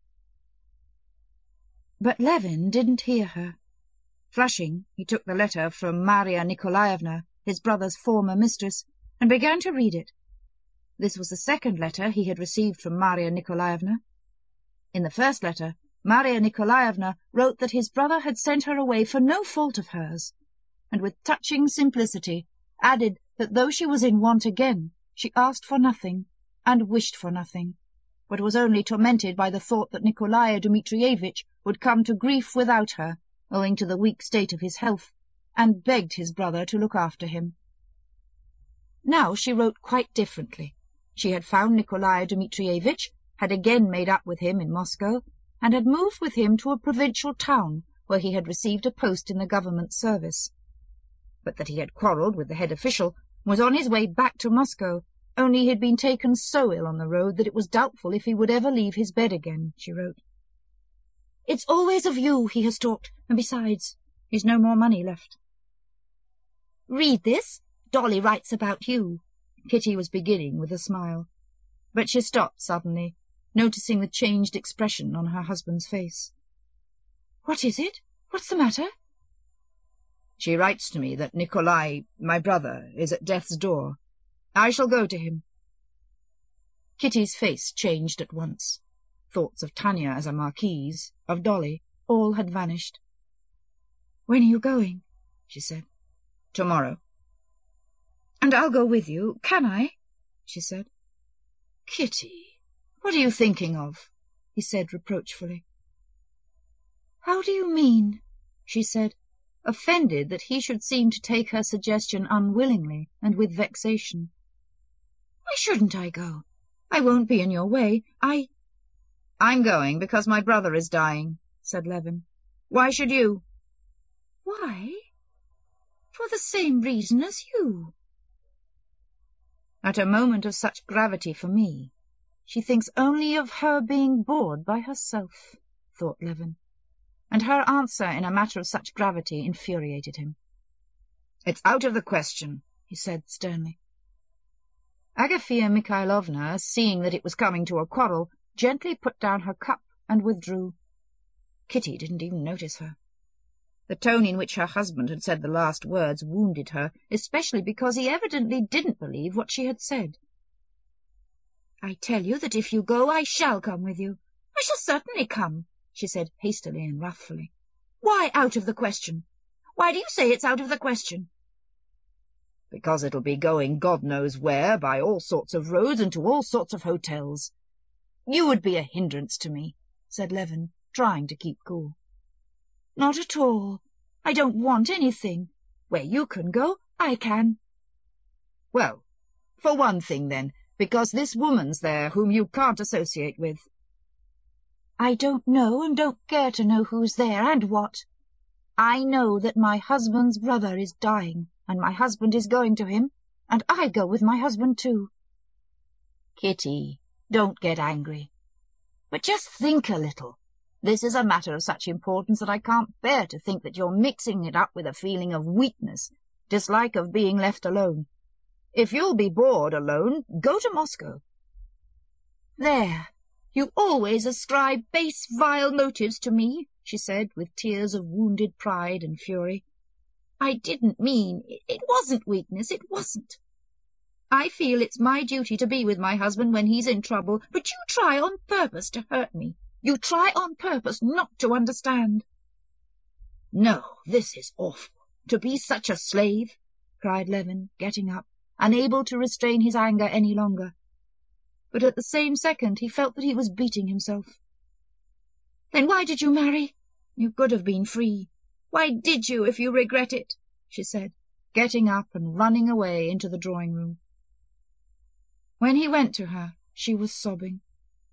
But Levin didn't hear her. Flushing, he took the letter from Maria Nikolaevna, his brother's former mistress, and began to read it. This was the second letter he had received from Maria Nikolaevna. In the first letter, Maria Nikolaevna wrote that his brother had sent her away for no fault of hers, and with touching simplicity added that though she was in want again, she asked for nothing and wished for nothing, but was only tormented by the thought that Nikolai Dmitrievitch would come to grief without her, owing to the weak state of his health, and begged his brother to look after him. Now she wrote quite differently. She had found Nikolai Dmitrievitch, had again made up with him in Moscow, and had moved with him to a provincial town where he had received a post in the government service. But that he had quarrelled with the head official, was on his way back to Moscow, only he had been taken so ill on the road that it was doubtful if he would ever leave his bed again, she wrote. "It's always of you he has talked, and besides, he's no more money left." "Read this. Dolly writes about you," Kitty was beginning with a smile, but she stopped suddenly, noticing the changed expression on her husband's face. "What is it? What's the matter?" "She writes to me that Nikolai, my brother, is at death's door. I shall go to him." Kitty's face changed at once. Thoughts of Tanya as a marquise, of Dolly, all had vanished. "When are you going?" she said. "Tomorrow." "And I'll go with you, can I?" she said. "Kitty, what are you thinking of?" he said reproachfully. "How do you mean?" she said, offended that he should seem to take her suggestion unwillingly and with vexation. "Why shouldn't I go? I won't be in your way. I'm going because my brother is dying," said Levin. "Why should you?" "Why? For the same reason as you." At a moment of such gravity for me, she thinks only of her being bored by herself, thought Levin, and her answer in a matter of such gravity infuriated him. "It's out of the question," he said sternly. Agafea Mikhailovna, seeing that it was coming to a quarrel, gently put down her cup and withdrew. Kitty didn't even notice her. The tone in which her husband had said the last words wounded her, especially because he evidently didn't believe what she had said. "I tell you that if you go, I shall come with you. I shall certainly come," she said hastily and wrathfully. "Why out of the question? Why do you say it's out of the question?" because it'll be going God knows where, by all sorts of roads and to all sorts of hotels. You would be a hindrance to me, said Levin, trying to keep cool. Not at all. I don't want anything. Where you can go, I can. Well, for one thing, then, because this woman's there whom you can't associate with. I don't know and don't care to know who's there and what. I know that my husband's brother is dying, and my husband is going to him, and I go with my husband too. Kitty, don't get angry. But just think a little. This is a matter of such importance that I can't bear to think that you're mixing it up with a feeling of weakness, dislike of being left alone. If you'll be bored alone, go to Moscow. There, you always ascribe base, vile motives to me, she said, with tears of wounded pride and fury. I didn't mean, it wasn't weakness, it wasn't. I feel it's my duty to be with my husband when he's in trouble, but you try on purpose to hurt me. You try on purpose not to understand. No, this is awful, to be such a slave, cried Levin, getting up, unable to restrain his anger any longer. But at the same second he felt that he was beating himself. Then why did you marry? You could have been free. Why did you, if you regret it? She said, getting up and running away into the drawing-room. When he went to her, she was sobbing.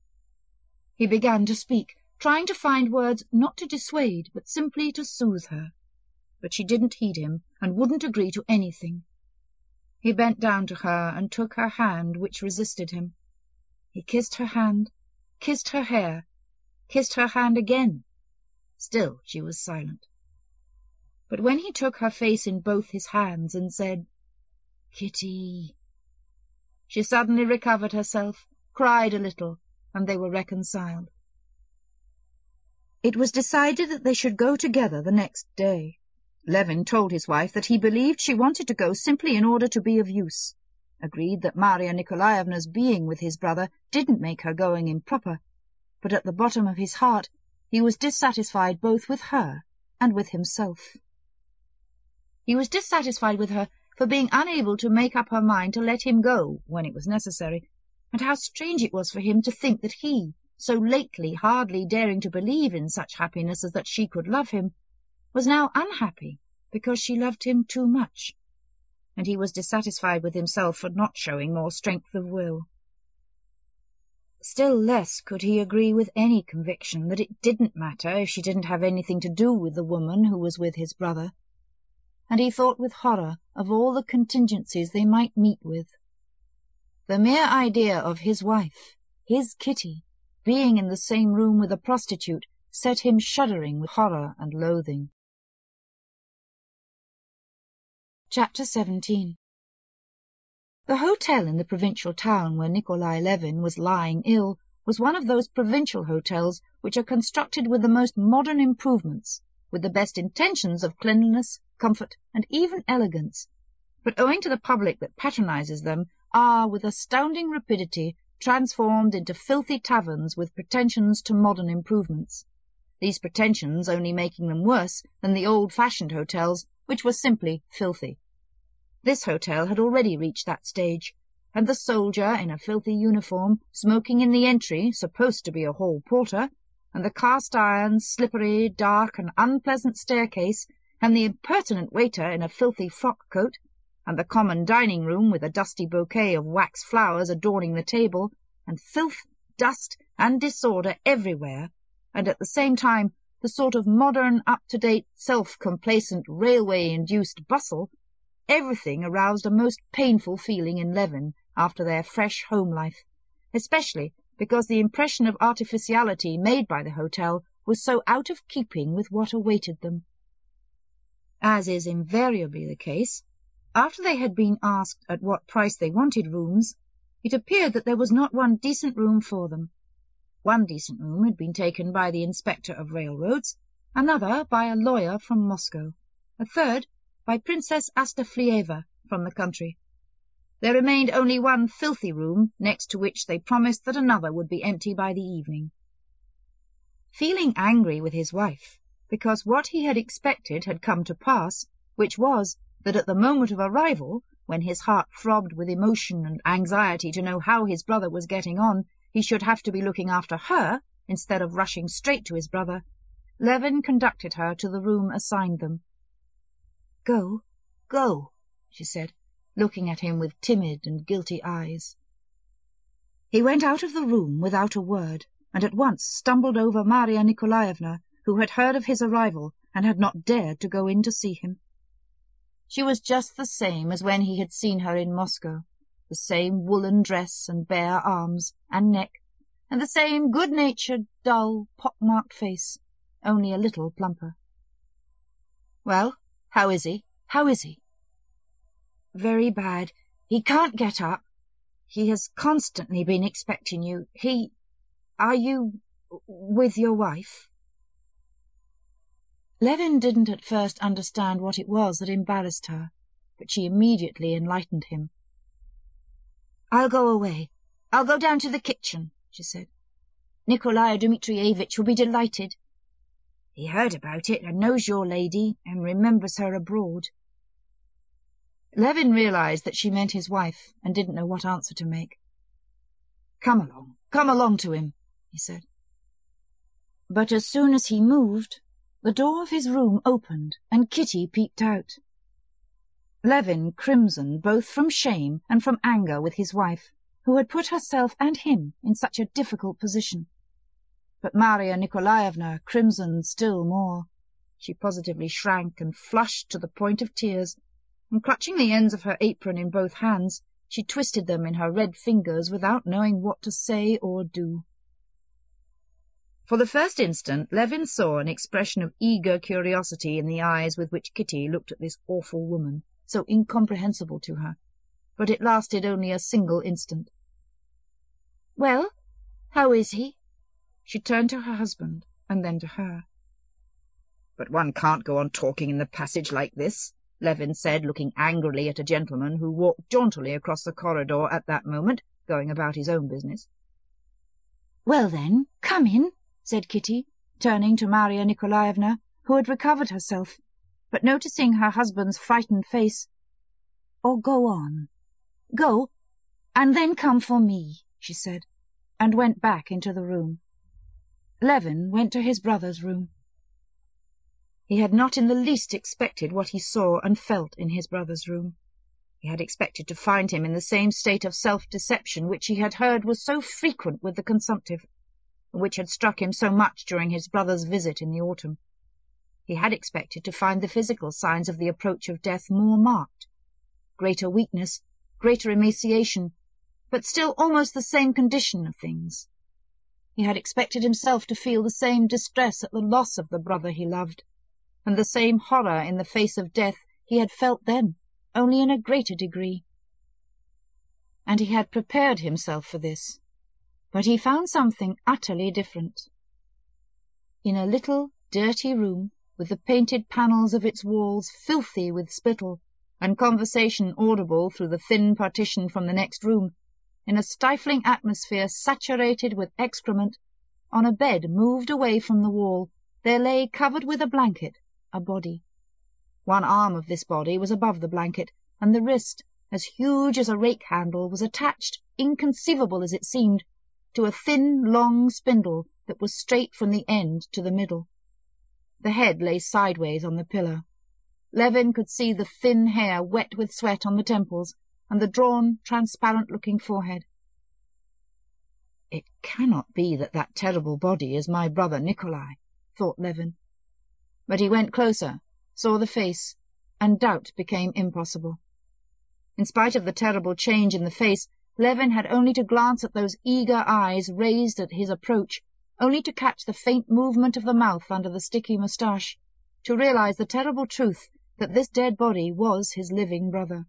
He began to speak, trying to find words not to dissuade, but simply to soothe her. But she didn't heed him, and wouldn't agree to anything. He bent down to her and took her hand, which resisted him. He kissed her hand, kissed her hair, kissed her hand again. Still she was silent. But when he took her face in both his hands and said, "Kitty," she suddenly recovered herself, cried a little, and they were reconciled. It was decided that they should go together the next day. Levin told his wife that he believed she wanted to go simply in order to be of use, agreed that Maria Nikolaevna's being with his brother didn't make her going improper, but at the bottom of his heart he was dissatisfied both with her and with himself. He was dissatisfied with her for being unable to make up her mind to let him go when it was necessary, and how strange it was for him to think that he, so lately hardly daring to believe in such happiness as that she could love him, was now unhappy because she loved him too much, and he was dissatisfied with himself for not showing more strength of will. Still less could he agree with any conviction that it didn't matter if she didn't have anything to do with the woman who was with his brother, and he thought with horror of all the contingencies they might meet with. The mere idea of his wife, his Kitty, being in the same room with a prostitute set him shuddering with horror and loathing. Chapter 17. The hotel in the provincial town where Nikolai Levin was lying ill was one of those provincial hotels which are constructed with the most modern improvements, with the best intentions of cleanliness, comfort, and even elegance, but owing to the public that patronizes them, are, with astounding rapidity, transformed into filthy taverns with pretensions to modern improvements, these pretensions only making them worse than the old-fashioned hotels, which were simply filthy. This hotel had already reached that stage, and the soldier in a filthy uniform, smoking in the entry, supposed to be a hall porter, and the cast-iron, slippery, dark, and unpleasant staircase, and the impertinent waiter in a filthy frock-coat, and the common dining-room with a dusty bouquet of wax flowers adorning the table, and filth, dust, and disorder everywhere, and at the same time the sort of modern, up-to-date, self-complacent, railway-induced bustle, everything aroused a most painful feeling in Levin after their fresh home life, especially because the impression of artificiality made by the hotel was so out of keeping with what awaited them. As is invariably the case, after they had been asked at what price they wanted rooms, it appeared that there was not one decent room for them. One decent room had been taken by the inspector of railroads, another by a lawyer from Moscow, a third by Princess Astaflieva from the country. There remained only one filthy room, next to which they promised that another would be empty by the evening. Feeling angry with his wife, because what he had expected had come to pass, which was that at the moment of arrival when his heart throbbed with emotion and anxiety to know how his brother was getting on, he should have to be looking after her instead of rushing straight to his brother, Levin conducted her to the room assigned them. "Go, go," she said, looking at him with timid and guilty eyes. He went out of the room without a word, and at once stumbled over Marya Nikolaevna, who had heard of his arrival and had not dared to go in to see him. She was just the same as when he had seen her in Moscow, the same woolen dress and bare arms and neck, and the same good-natured, dull, pock-marked face, only a little plumper. "Well, how is he? How is he?" "Very bad. He can't get up. He has constantly been expecting you. Are you with your wife?" Levin didn't at first understand what it was that embarrassed her, but she immediately enlightened him. "I'll go away. I'll go down to the kitchen," she said. "Nikolai Dmitrievitch will be delighted. He heard about it and knows your lady and remembers her abroad." Levin realized that she meant his wife and didn't know what answer to make. Come along to him," he said. But as soon as he moved, the door of his room opened and Kitty peeped out. Levin crimsoned both from shame and from anger with his wife, who had put herself and him in such a difficult position. But Marya Nikolaevna crimsoned still more. She positively shrank and flushed to the point of tears, and clutching the ends of her apron in both hands, she twisted them in her red fingers without knowing what to say or do. For the first instant, Levin saw an expression of eager curiosity in the eyes with which Kitty looked at this awful woman, so incomprehensible to her, but it lasted only a single instant. "Well, how is he?" She turned to her husband, and then to her. "But one can't go on talking in the passage like this," Levin said, looking angrily at a gentleman who walked jauntily across the corridor at that moment, going about his own business. "Well then, come in," said Kitty, turning to Marya Nikolaevna, who had recovered herself, but noticing her husband's frightened face. "Or go on. Go, and then come for me," she said, and went back into the room. Levin went to his brother's room. He had not in the least expected what he saw and felt in his brother's room. He had expected to find him in the same state of self-deception which he had heard was so frequent with the consumptive, and which had struck him so much during his brother's visit in the autumn. He had expected to find the physical signs of the approach of death more marked, greater weakness, greater emaciation, but still almost the same condition of things. He had expected himself to feel the same distress at the loss of the brother he loved, and the same horror in the face of death he had felt then, only in a greater degree. And he had prepared himself for this, but he found something utterly different. In a little dirty room, with the painted panels of its walls filthy with spittle, and conversation audible through the thin partition from the next room, in a stifling atmosphere saturated with excrement, on a bed moved away from the wall, there lay, covered with a blanket, a body. One arm of this body was above the blanket, and the wrist, as huge as a rake handle, was attached, inconceivable as it seemed, to a thin, long spindle that was straight from the end to the middle. The head lay sideways on the pillow. Levin could see the thin hair wet with sweat on the temples, and the drawn, transparent-looking forehead. "It cannot be that terrible body is my brother Nikolai," thought Levin. But he went closer, saw the face, and doubt became impossible. In spite of the terrible change in the face, Levin had only to glance at those eager eyes raised at his approach, only to catch the faint movement of the mouth under the sticky moustache, to realize the terrible truth that this dead body was his living brother.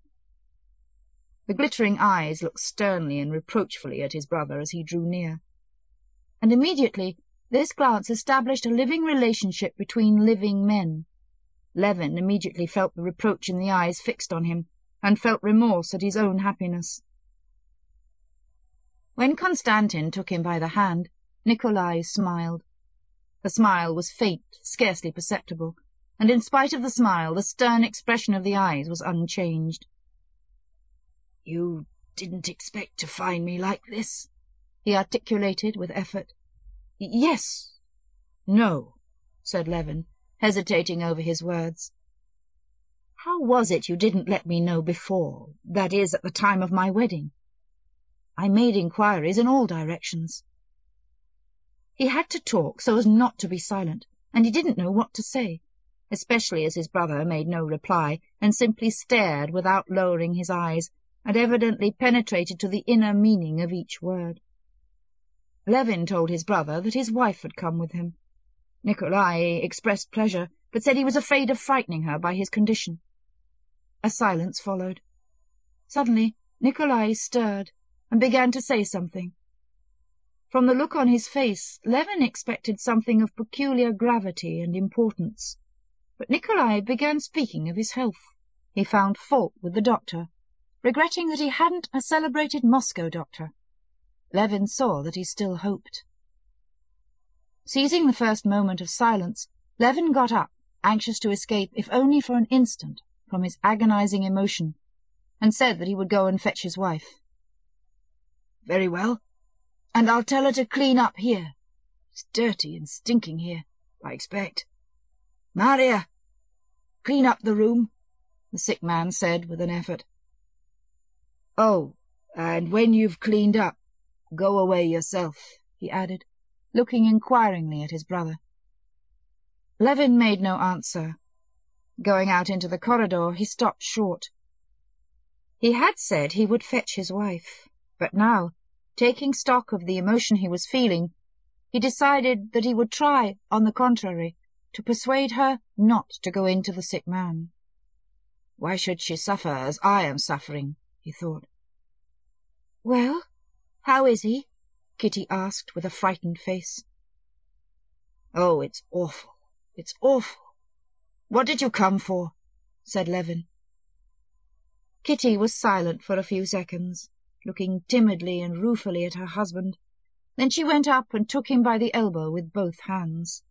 The glittering eyes looked sternly and reproachfully at his brother as he drew near. And immediately this glance established a living relationship between living men. Levin immediately felt the reproach in the eyes fixed on him, and felt remorse at his own happiness. When Konstantin took him by the hand, Nikolai smiled. The smile was faint, scarcely perceptible, and in spite of the smile, the stern expression of the eyes was unchanged. You didn't expect to find me like this? He articulated with effort. Yes. No, said Levin, hesitating over his words. How was it you didn't let me know before, that is, at the time of my wedding? I made inquiries in all directions. He had to talk so as not to be silent, and he didn't know what to say, especially as his brother made no reply and simply stared without lowering his eyes, and evidently penetrated to the inner meaning of each word. Levin told his brother that his wife had come with him. Nikolai expressed pleasure, but said he was afraid of frightening her by his condition. A silence followed. Suddenly Nikolai stirred and began to say something. From the look on his face, Levin expected something of peculiar gravity and importance. But Nikolai began speaking of his health. He found fault with the doctor, regretting that he hadn't a celebrated Moscow doctor. Levin saw that he still hoped. Seizing the first moment of silence, Levin got up, anxious to escape, if only for an instant, from his agonizing emotion, and said that he would go and fetch his wife. Very well, and I'll tell her to clean up here. It's dirty and stinking here, I expect. Maria, clean up the room, the sick man said with an effort. Oh, and when you've cleaned up, go away yourself, he added, looking inquiringly at his brother. Levin made no answer. Going out into the corridor, he stopped short. He had said he would fetch his wife, but now, taking stock of the emotion he was feeling, he decided that he would try, on the contrary, to persuade her not to go in to the sick man. Why should she suffer as I am suffering, he thought. Well, how is he? Kitty asked with a frightened face. Oh, it's awful. It's awful. What did you come for? Said Levin. Kitty was silent for a few seconds, looking timidly and ruefully at her husband. Then she went up and took him by the elbow with both hands.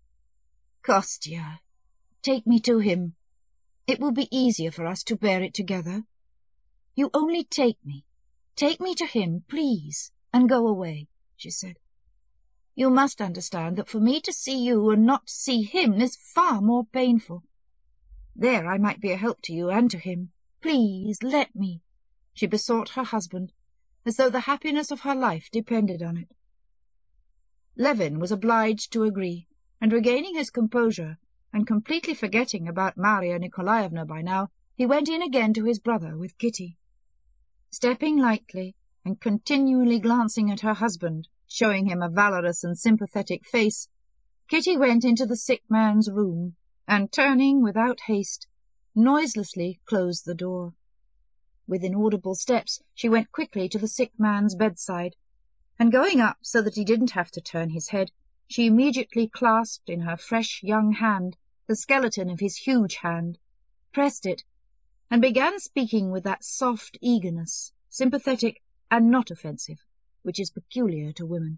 Kostya, take me to him. It will be easier for us to bear it together. You only take me. Take me to him, please, and go away, she said. You must understand that for me to see you and not to see him is far more painful. There I might be a help to you and to him. Please, let me, she besought her husband, as though the happiness of her life depended on it. Levin was obliged to agree, and regaining his composure, and completely forgetting about Maria Nikolaevna by now, he went in again to his brother with Kitty. Stepping lightly, and continually glancing at her husband, showing him a valorous and sympathetic face, Kitty went into the sick man's room, and turning without haste, noiselessly closed the door. With inaudible steps she went quickly to the sick man's bedside, and going up so that he didn't have to turn his head, she immediately clasped in her fresh young hand the skeleton of his huge hand, pressed it, and began speaking with that soft eagerness, sympathetic and not offensive, which is peculiar to women.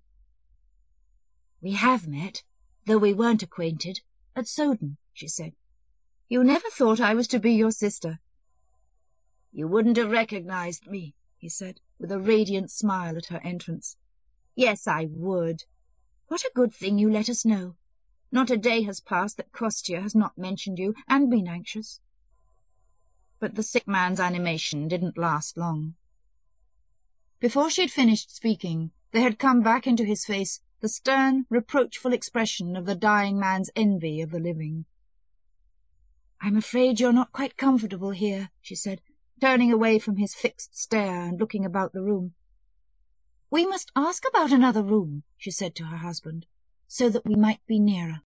We have met, though we weren't acquainted, at Soden, she said. You never thought I was to be your sister. You wouldn't have recognized me, he said, with a radiant smile at her entrance. Yes, I would. What a good thing you let us know. Not a day has passed that Kostya has not mentioned you and been anxious. But the sick man's animation didn't last long. Before she had finished speaking, there had come back into his face the stern, reproachful expression of the dying man's envy of the living. I'm afraid you're not quite comfortable here, she said, turning away from his fixed stare and looking about the room. We must ask about another room, she said to her husband, so that we might be nearer.